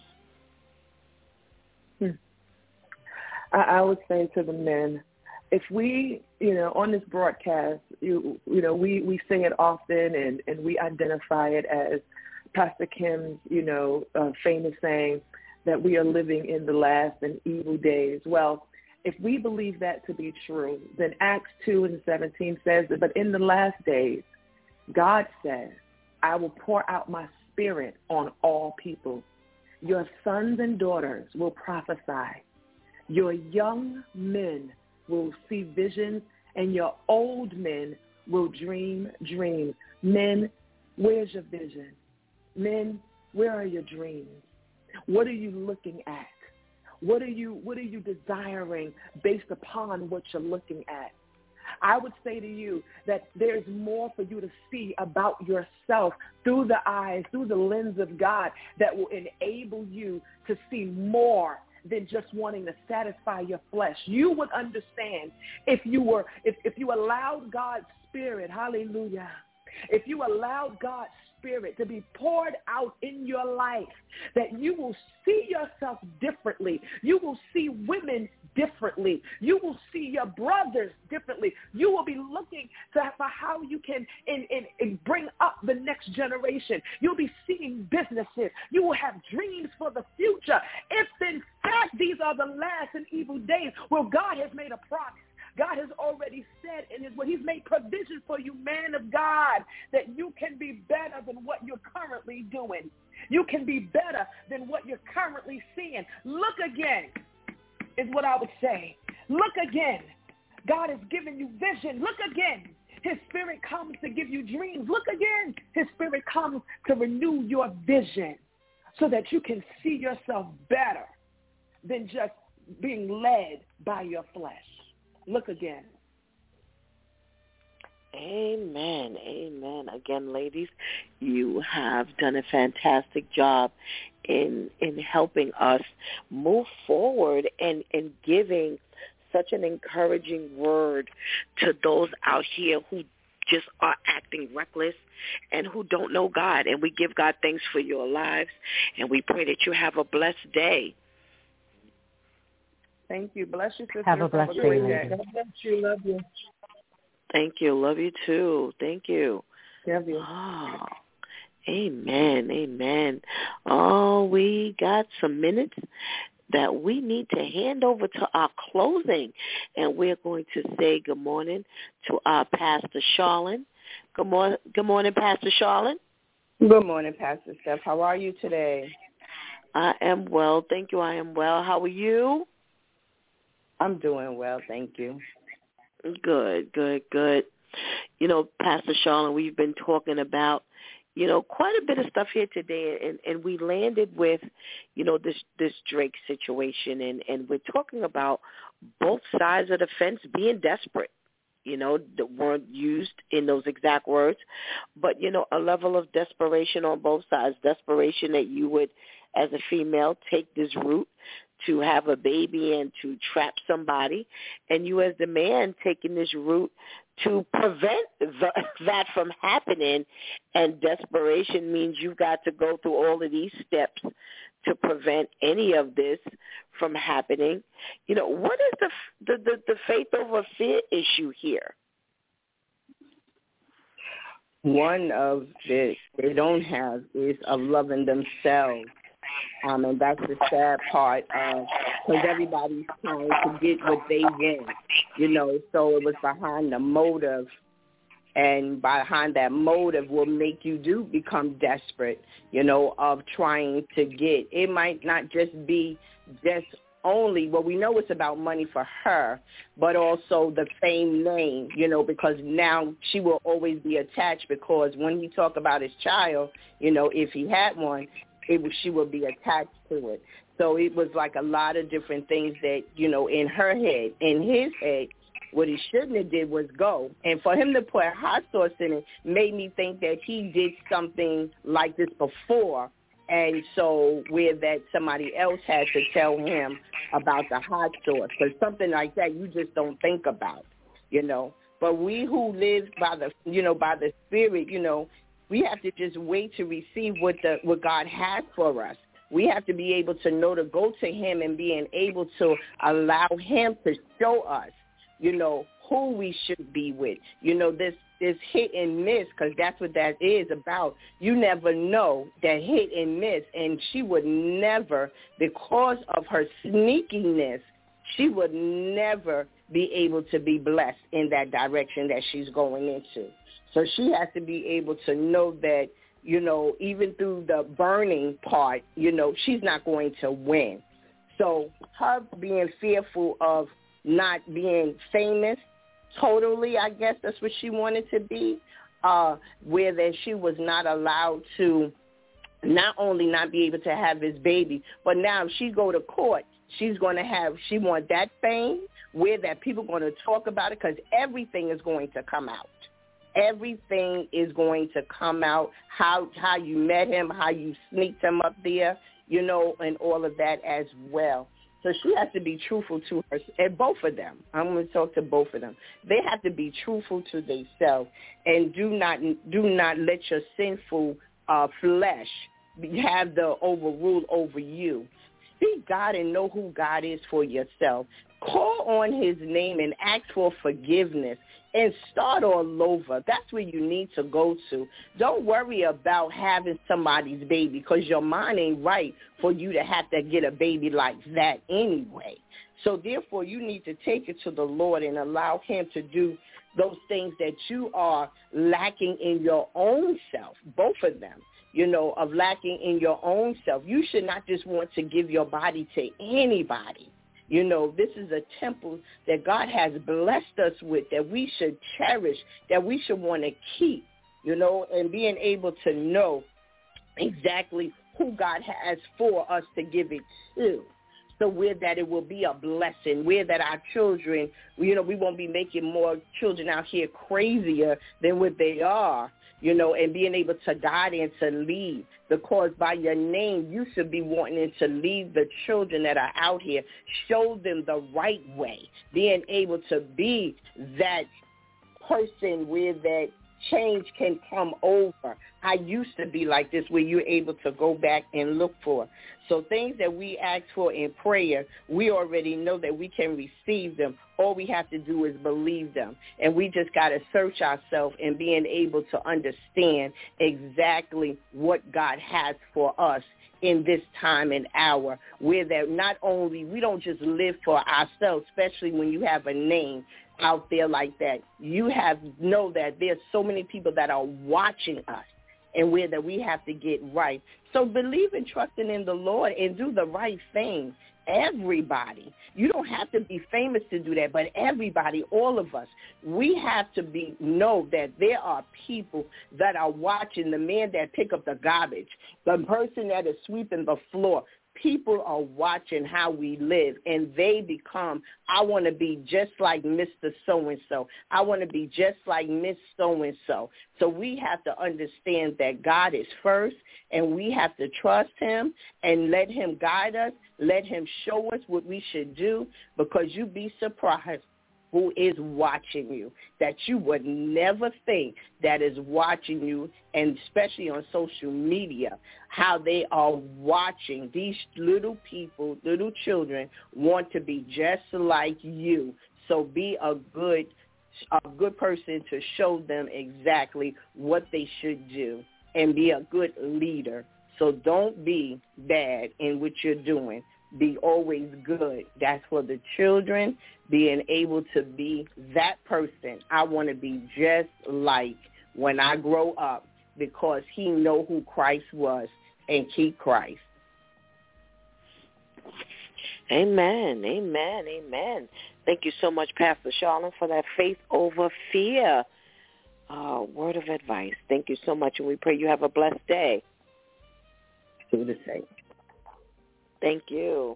Hmm. I, I would say to the men, if we, you know, on this broadcast, you you know, we, we say it often and, and we identify it as Pastor Kim's, you know, uh, famous saying that we are living in the last and evil days. Well, if we believe that to be true, then Acts two and seventeen says that, but in the last days, God says I will pour out my spirit on all people. Your sons and daughters will prophesy. Your young men will see visions, and your old men will dream dreams. Men, where's your vision? Men, where are your dreams? What are you looking at? What are you what are you desiring based upon what you're looking at? I would say to you that there's more for you to see about yourself through the eyes, through the lens of God, that will enable you to see more than just wanting to satisfy your flesh. You would understand if you were, if, if you allowed God's Spirit, hallelujah, if you allowed God's Spirit to be poured out in your life, that you will see yourself differently. You will see women differently. You will see your brothers differently. You will be looking to, for how you can in, in, in bring up the next generation. You'll be seeing businesses. You will have dreams for the future. If in fact these are the last and evil days, well, God has made a promise. God has already said in his word, he's made provision for you, man of God, that you can be better than what you're currently doing. You can be better than what you're currently seeing. Look again is what I would say. Look again. God has given you vision. Look again. His Spirit comes to give you dreams. Look again. His Spirit comes to renew your vision so that you can see yourself better than just being led by your flesh. Look again. Amen. Amen. Again, ladies, you have done a fantastic job in in helping us move forward and, and giving such an encouraging word to those out here who just are acting reckless and who don't know God. And we give God thanks for your lives, and we pray that you have a blessed day. Thank you. Bless you, sister. Have a blessed day, lady. God bless you. Love you. Thank you. Love you too. Thank you. Love you. Oh, amen. Amen. Oh, we got some minutes that we need to hand over to our closing, and we're going to say good morning to our Pastor Charlene. Good morning, good morning, Pastor Charlene. Good morning, Pastor Steph. How are you today? I am well. Thank you. I am well. How are you? I'm doing well, thank you. Good, good, good. You know, Pastor Charlene, we've been talking about, you know, quite a bit of stuff here today, and, and we landed with, you know, this this Drake situation, and, and we're talking about both sides of the fence being desperate, you know, that weren't used in those exact words, but, you know, a level of desperation on both sides, desperation that you would, as a female, take this route to have a baby and to trap somebody, and you as the man taking this route to prevent the, that from happening, and desperation means you've got to go through all of these steps to prevent any of this from happening. You know, what is the the, the, the faith over fear issue here? One of the they don't have is of loving themselves. Um, and that's the sad part, because uh, everybody's trying to get what they want, you know, so it was behind the motive, and behind that motive will make you do become desperate, you know, of trying to get. It might not just be just only, well, we know it's about money for her, but also the fame name, you know, because now she will always be attached, because when he talk about his child, you know, if he had one, It was, she would be attached to it. So it was like a lot of different things that, you know, in her head, in his head, what he shouldn't have did was go. And for him to put hot sauce in it made me think that he did something like this before. And so where that somebody else had to tell him about the hot sauce. Because something like that you just don't think about, you know. But we who live by the, you know, by the Spirit, you know, we have to just wait to receive what the what God has for us. We have to be able to know to go to him and being able to allow him to show us, you know, who we should be with. You know, this, this hit and miss, because that's what that is about. You never know that hit and miss, and she would never, because of her sneakiness, she would never be able to be blessed in that direction that she's going into. So she has to be able to know that you know, even through the burning part, you know, she's not going to win. So her being fearful of not being famous totally, I guess that's what she wanted to be, uh, where that she was not allowed to not only not be able to have his baby, but now if she go to court, she's going to have, she want that fame where that people are going to talk about it because everything is going to come out. Everything is going to come out, how how you met him, how you sneaked him up there, you know, and all of that as well. So she has to be truthful to her, and both of them. I'm going to talk to both of them. They have to be truthful to themselves and do not do not let your sinful uh, flesh have the overrule over you. Seek God and know who God is for yourself. Call on his name and ask for forgiveness and start all over. That's where you need to go to. Don't worry about having somebody's baby because your mind ain't right for you to have to get a baby like that anyway. So therefore, you need to take it to the Lord and allow him to do those things that you are lacking in your own self, both of them. You know, of lacking in your own self. You should not just want to give your body to anybody. You know, this is a temple that God has blessed us with, that we should cherish, that we should want to keep, you know, and being able to know exactly who God has for us to give it to. So where that it will be a blessing, where that our children, you know, we won't be making more children out here crazier than what they are. You know, and being able to guide and to lead, because by your name, you should be wanting to lead the children that are out here, show them the right way, being able to be that person where that change can come over. I used to be like this, where you're able to go back and look for. So things that we ask for in prayer, we already know that we can receive them. All we have to do is believe them. And we just got to search ourselves and being able to understand exactly what God has for us in this time and hour, where that not only, we don't just live for ourselves, especially when you have a name out there like that. You have know that there's so many people that are watching us, and where that we have to get right. So believe and trusting in the Lord and do the right thing. Everybody. You don't have to be famous to do that, but everybody, all of us, we have to be know that there are people that are watching, the man that pick up the garbage, the person that is sweeping the floor. People are watching how we live, and they become, I want to be just like Mister So-and-so. I want to be just like Miss So-and-so. So we have to understand that God is first, and we have to trust him and let him guide us, let him show us what we should do, because you'd be surprised who is watching you, that you would never think that is watching you, and especially on social media, how they are watching. These little people, little children, want to be just like you. So be a good, a good person to show them exactly what they should do and be a good leader. So don't be bad in what you're doing. Be always good. That's for the children, being able to be that person. I want to be just like when I grow up, because he know who Christ was, and keep Christ. Amen, amen, amen. Thank you so much, Pastor Charlene, for that faith over fear uh, word of advice. Thank you so much, and we pray you have a blessed day. Do the same. Thank you.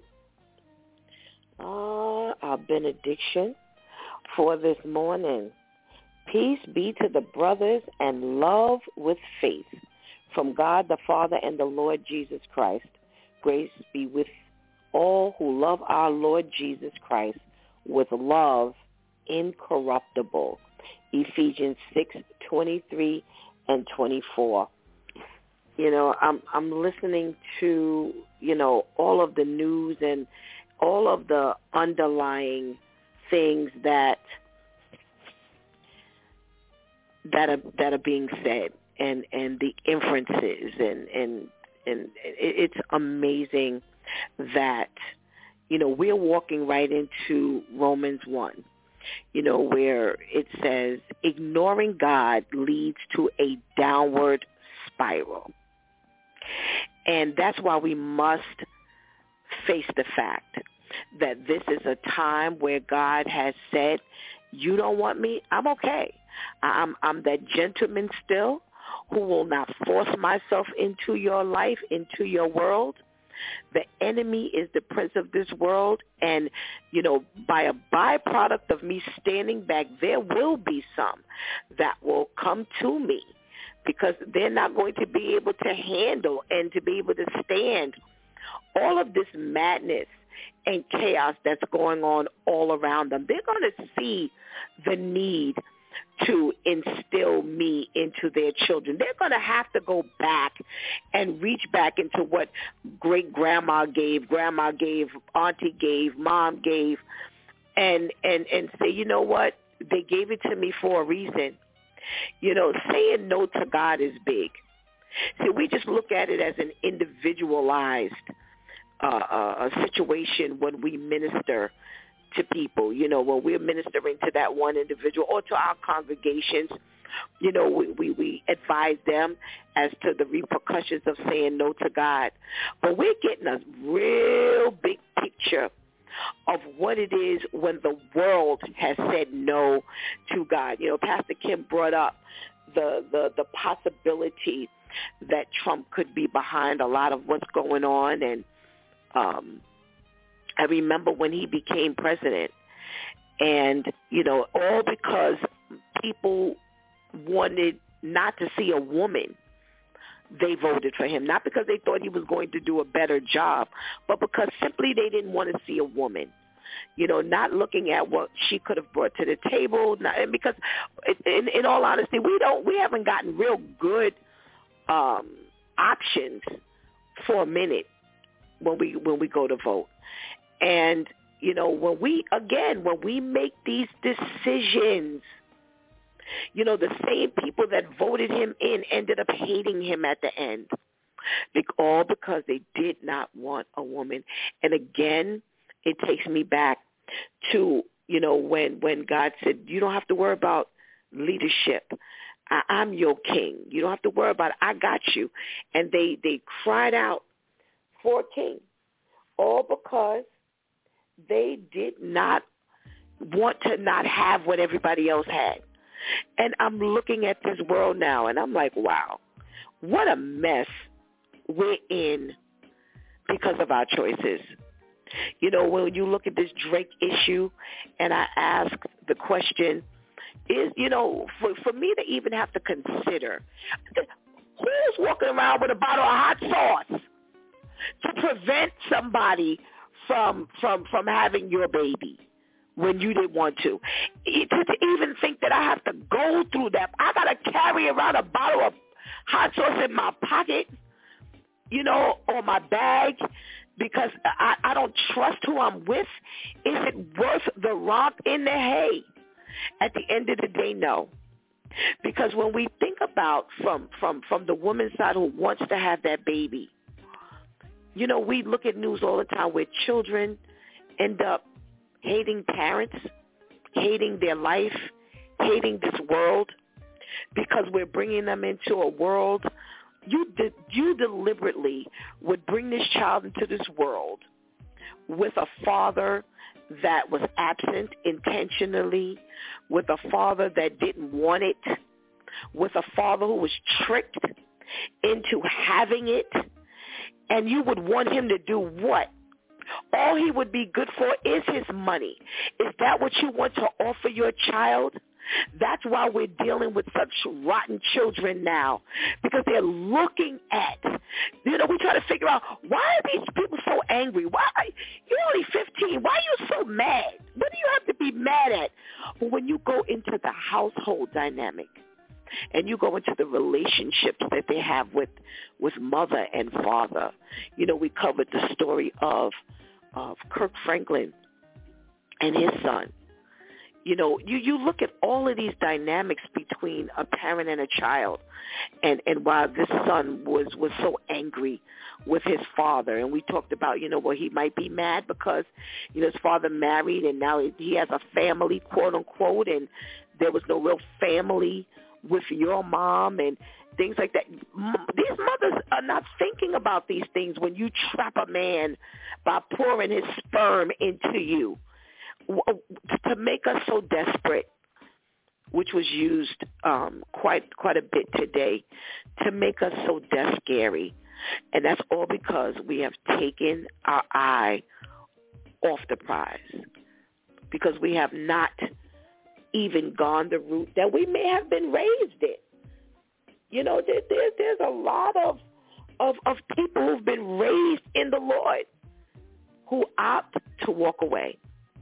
Uh, our benediction for this morning. Peace be to the brothers and love with faith from God the Father and the Lord Jesus Christ. Grace be with all who love our Lord Jesus Christ with love incorruptible. Ephesians six twenty-three and twenty-four. You know, I'm I'm listening to, you know, all of the news and all of the underlying things that that are that are being said, and, and the inferences, and, and and it's amazing that, you know, we're walking right into Romans one, you know, where it says ignoring God leads to a downward spiral. And that's why we must face the fact that this is a time where God has said, you don't want me? I'm okay. I'm, I'm that gentleman still who will not force myself into your life, into your world. The enemy is the prince of this world, and, you know, by a byproduct of me standing back, there will be some that will come to me because they're not going to be able to handle and to be able to stand all of this madness and chaos that's going on all around them. They're going to see the need to instill me into their children. They're going to have to go back and reach back into what great-grandma gave, grandma gave, auntie gave, mom gave, and, and, and say, you know what? They gave it to me for a reason. You know, saying no to God is big. See, we just look at it as an individualized uh, uh, a situation when we minister to people, you know, when we're ministering to that one individual or to our congregations, you know, we, we, we advise them as to the repercussions of saying no to God. But we're getting a real big picture of what it is when the world has said no to God. You know, Pastor Kim brought up the, the, the possibility that Trump could be behind a lot of what's going on. And um I remember when he became president, and, you know, all because people wanted not to see a woman, they voted for him. Not because they thought he was going to do a better job, but because simply they didn't want to see a woman, you know, not looking at what she could have brought to the table. Not, and because, in, in all honesty, we don't, we haven't gotten real good um, options for a minute when we when we go to vote. And, you know, when we, again, when we make these decisions, you know, the same people that voted him in ended up hating him at the end, all because they did not want a woman. And again, it takes me back to, you know, when, when God said, you don't have to worry about leadership. I, I'm your king. You don't have to worry about it. I got you. And they, they cried out for a king, all because they did not want to not have what everybody else had. And I'm looking at this world now, and I'm like, wow, what a mess we're in because of our choices. You know, when you look at this Drake issue, and I ask the question, is, you know, for, for me to even have to consider, who's walking around with a bottle of hot sauce to prevent somebody from from from having your baby when you didn't want to? To, to even think that I have to go through that. I got to carry around a bottle of hot sauce in my pocket, you know, or my bag, because I, I don't trust who I'm with. Is it worth the romp in the hay? At the end of the day, no. Because when we think about from, from, from the woman's side who wants to have that baby, you know, we look at news all the time where children end up hating parents, hating their life, hating this world, because we're bringing them into a world. You de- you deliberately would bring this child into this world with a father that was absent intentionally, with a father that didn't want it, with a father who was tricked into having it. And you would want him to do what? All he would be good for is his money. Is that what you want to offer your child? That's why we're dealing with such rotten children now, because they're looking at, you know, we try to figure out, why are these people so angry? Why? You're only fifteen. Why are you so mad? What do you have to be mad at? But when you go into the household dynamic, and you go into the relationships that they have with, with mother and father. You know, we covered the story of, of Kirk Franklin and his son. You know, you, you look at all of these dynamics between a parent and a child. And, and while this son was, was so angry with his father, and we talked about, you know, well, he might be mad because, you know, his father married and now he has a family, quote unquote, and there was no real family with your mom and things like that. These mothers are not thinking about these things when you trap a man by pouring his sperm into you to make us so desperate, which was used um, quite quite a bit today, to make us so death scary. And that's all because we have taken our eye off the prize, because we have not even gone the route that we may have been raised in. You know, there, there, there's a lot of, of of people who've been raised in the Lord who opt to walk away.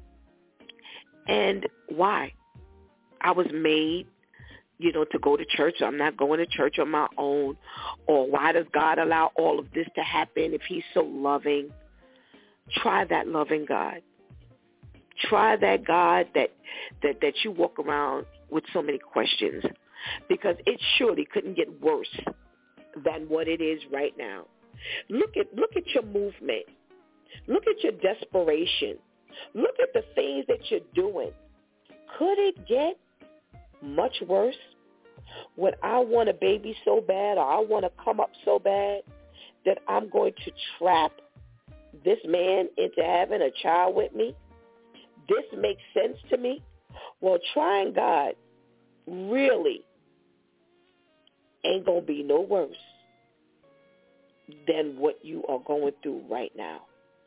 And why? I was made, you know, to go to church. I'm not going to church on my own. Or why does God allow all of this to happen if he's so loving? Try that loving God. Try that God that, that, that you walk around with so many questions, because it surely couldn't get worse than what it is right now. Look at look at your movement. Look at your desperation. Look at the things that you're doing. Could it get much worse? When I want a baby so bad, or I want to come up so bad, that I'm going to trap this man into having a child with me? This makes sense to me? Well, trying God really ain't going to be no worse than what you are going through right now.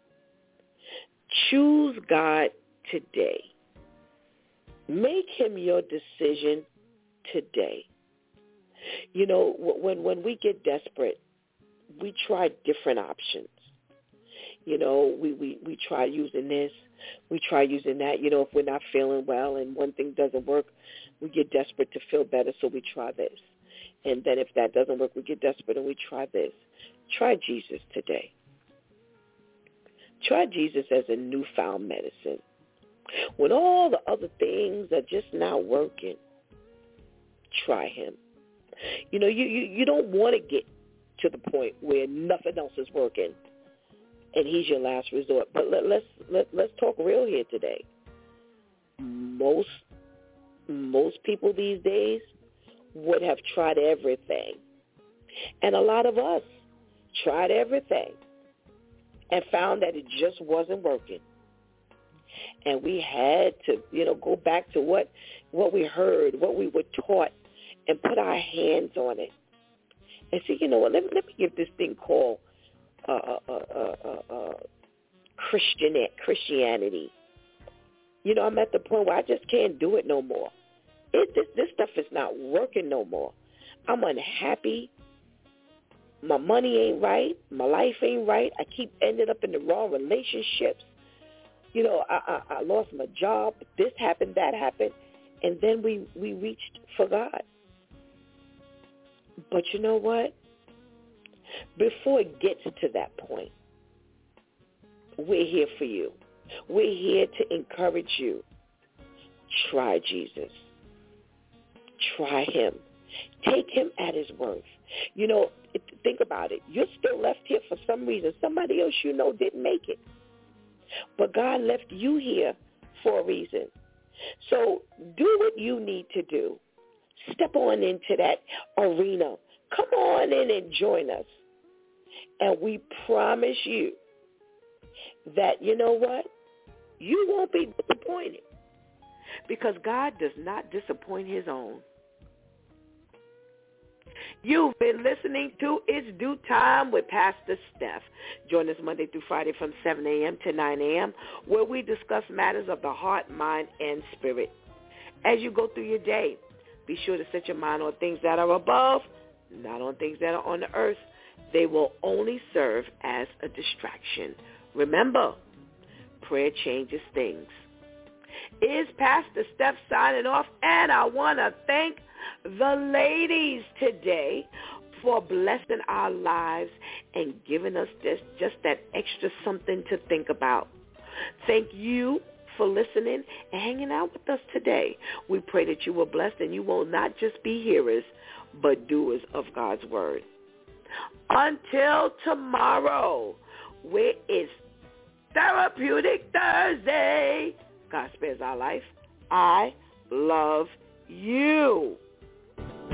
Choose God today. Make him your decision today. You know, when when we get desperate, we try different options. You know, we, we, we try using this, we try using that. You know, if we're not feeling well and one thing doesn't work, we get desperate to feel better, so we try this. And then if that doesn't work, we get desperate and we try this. Try Jesus today. Try Jesus as a newfound medicine. When all the other things are just not working, try him. You know, you, you, you don't want to get to the point where nothing else is working and he's your last resort. But let, let's let, let's talk real here today. Most most people these days would have tried everything. And a lot of us tried everything and found that it just wasn't working. And we had to, you know, go back to what what we heard, what we were taught, and put our hands on it. And see, you know what, let me, let me give this thing called uh, uh, uh, uh, uh, Christian, Christianity. You know, I'm at the point where I just can't do it no more. It, this, this stuff is not working no more. I'm unhappy. My money ain't right. My life ain't right. I keep ending up in the wrong relationships. You know, I, I, I lost my job. This happened, that happened. And then we, we reached for God. But you know what? Before it gets to that point, we're here for you. We're here to encourage you. Try Jesus. Try him. Take him at his worth. You know, think about it. You're still left here for some reason. Somebody else you know didn't make it. But God left you here for a reason. So do what you need to do. Step on into that arena. Come on in and join us. And we promise you that, you know what? You won't be disappointed, because God does not disappoint his own. You've been listening to It's Due Time with Pastor Steph. Join us Monday through Friday from seven a.m. to nine a.m. where we discuss matters of the heart, mind, and spirit. As you go through your day, be sure to set your mind on things that are above, not on things that are on the earth. They will only serve as a distraction. Remember, prayer changes things. Is Pastor Steph signing off, and I want to thank the ladies today for blessing our lives and giving us this, just that extra something to think about. Thank you for listening and hanging out with us today. We pray that you were blessed and you will not just be hearers, but doers of God's word. Until tomorrow, where is Therapeutic Thursday. God spares our life. I love you.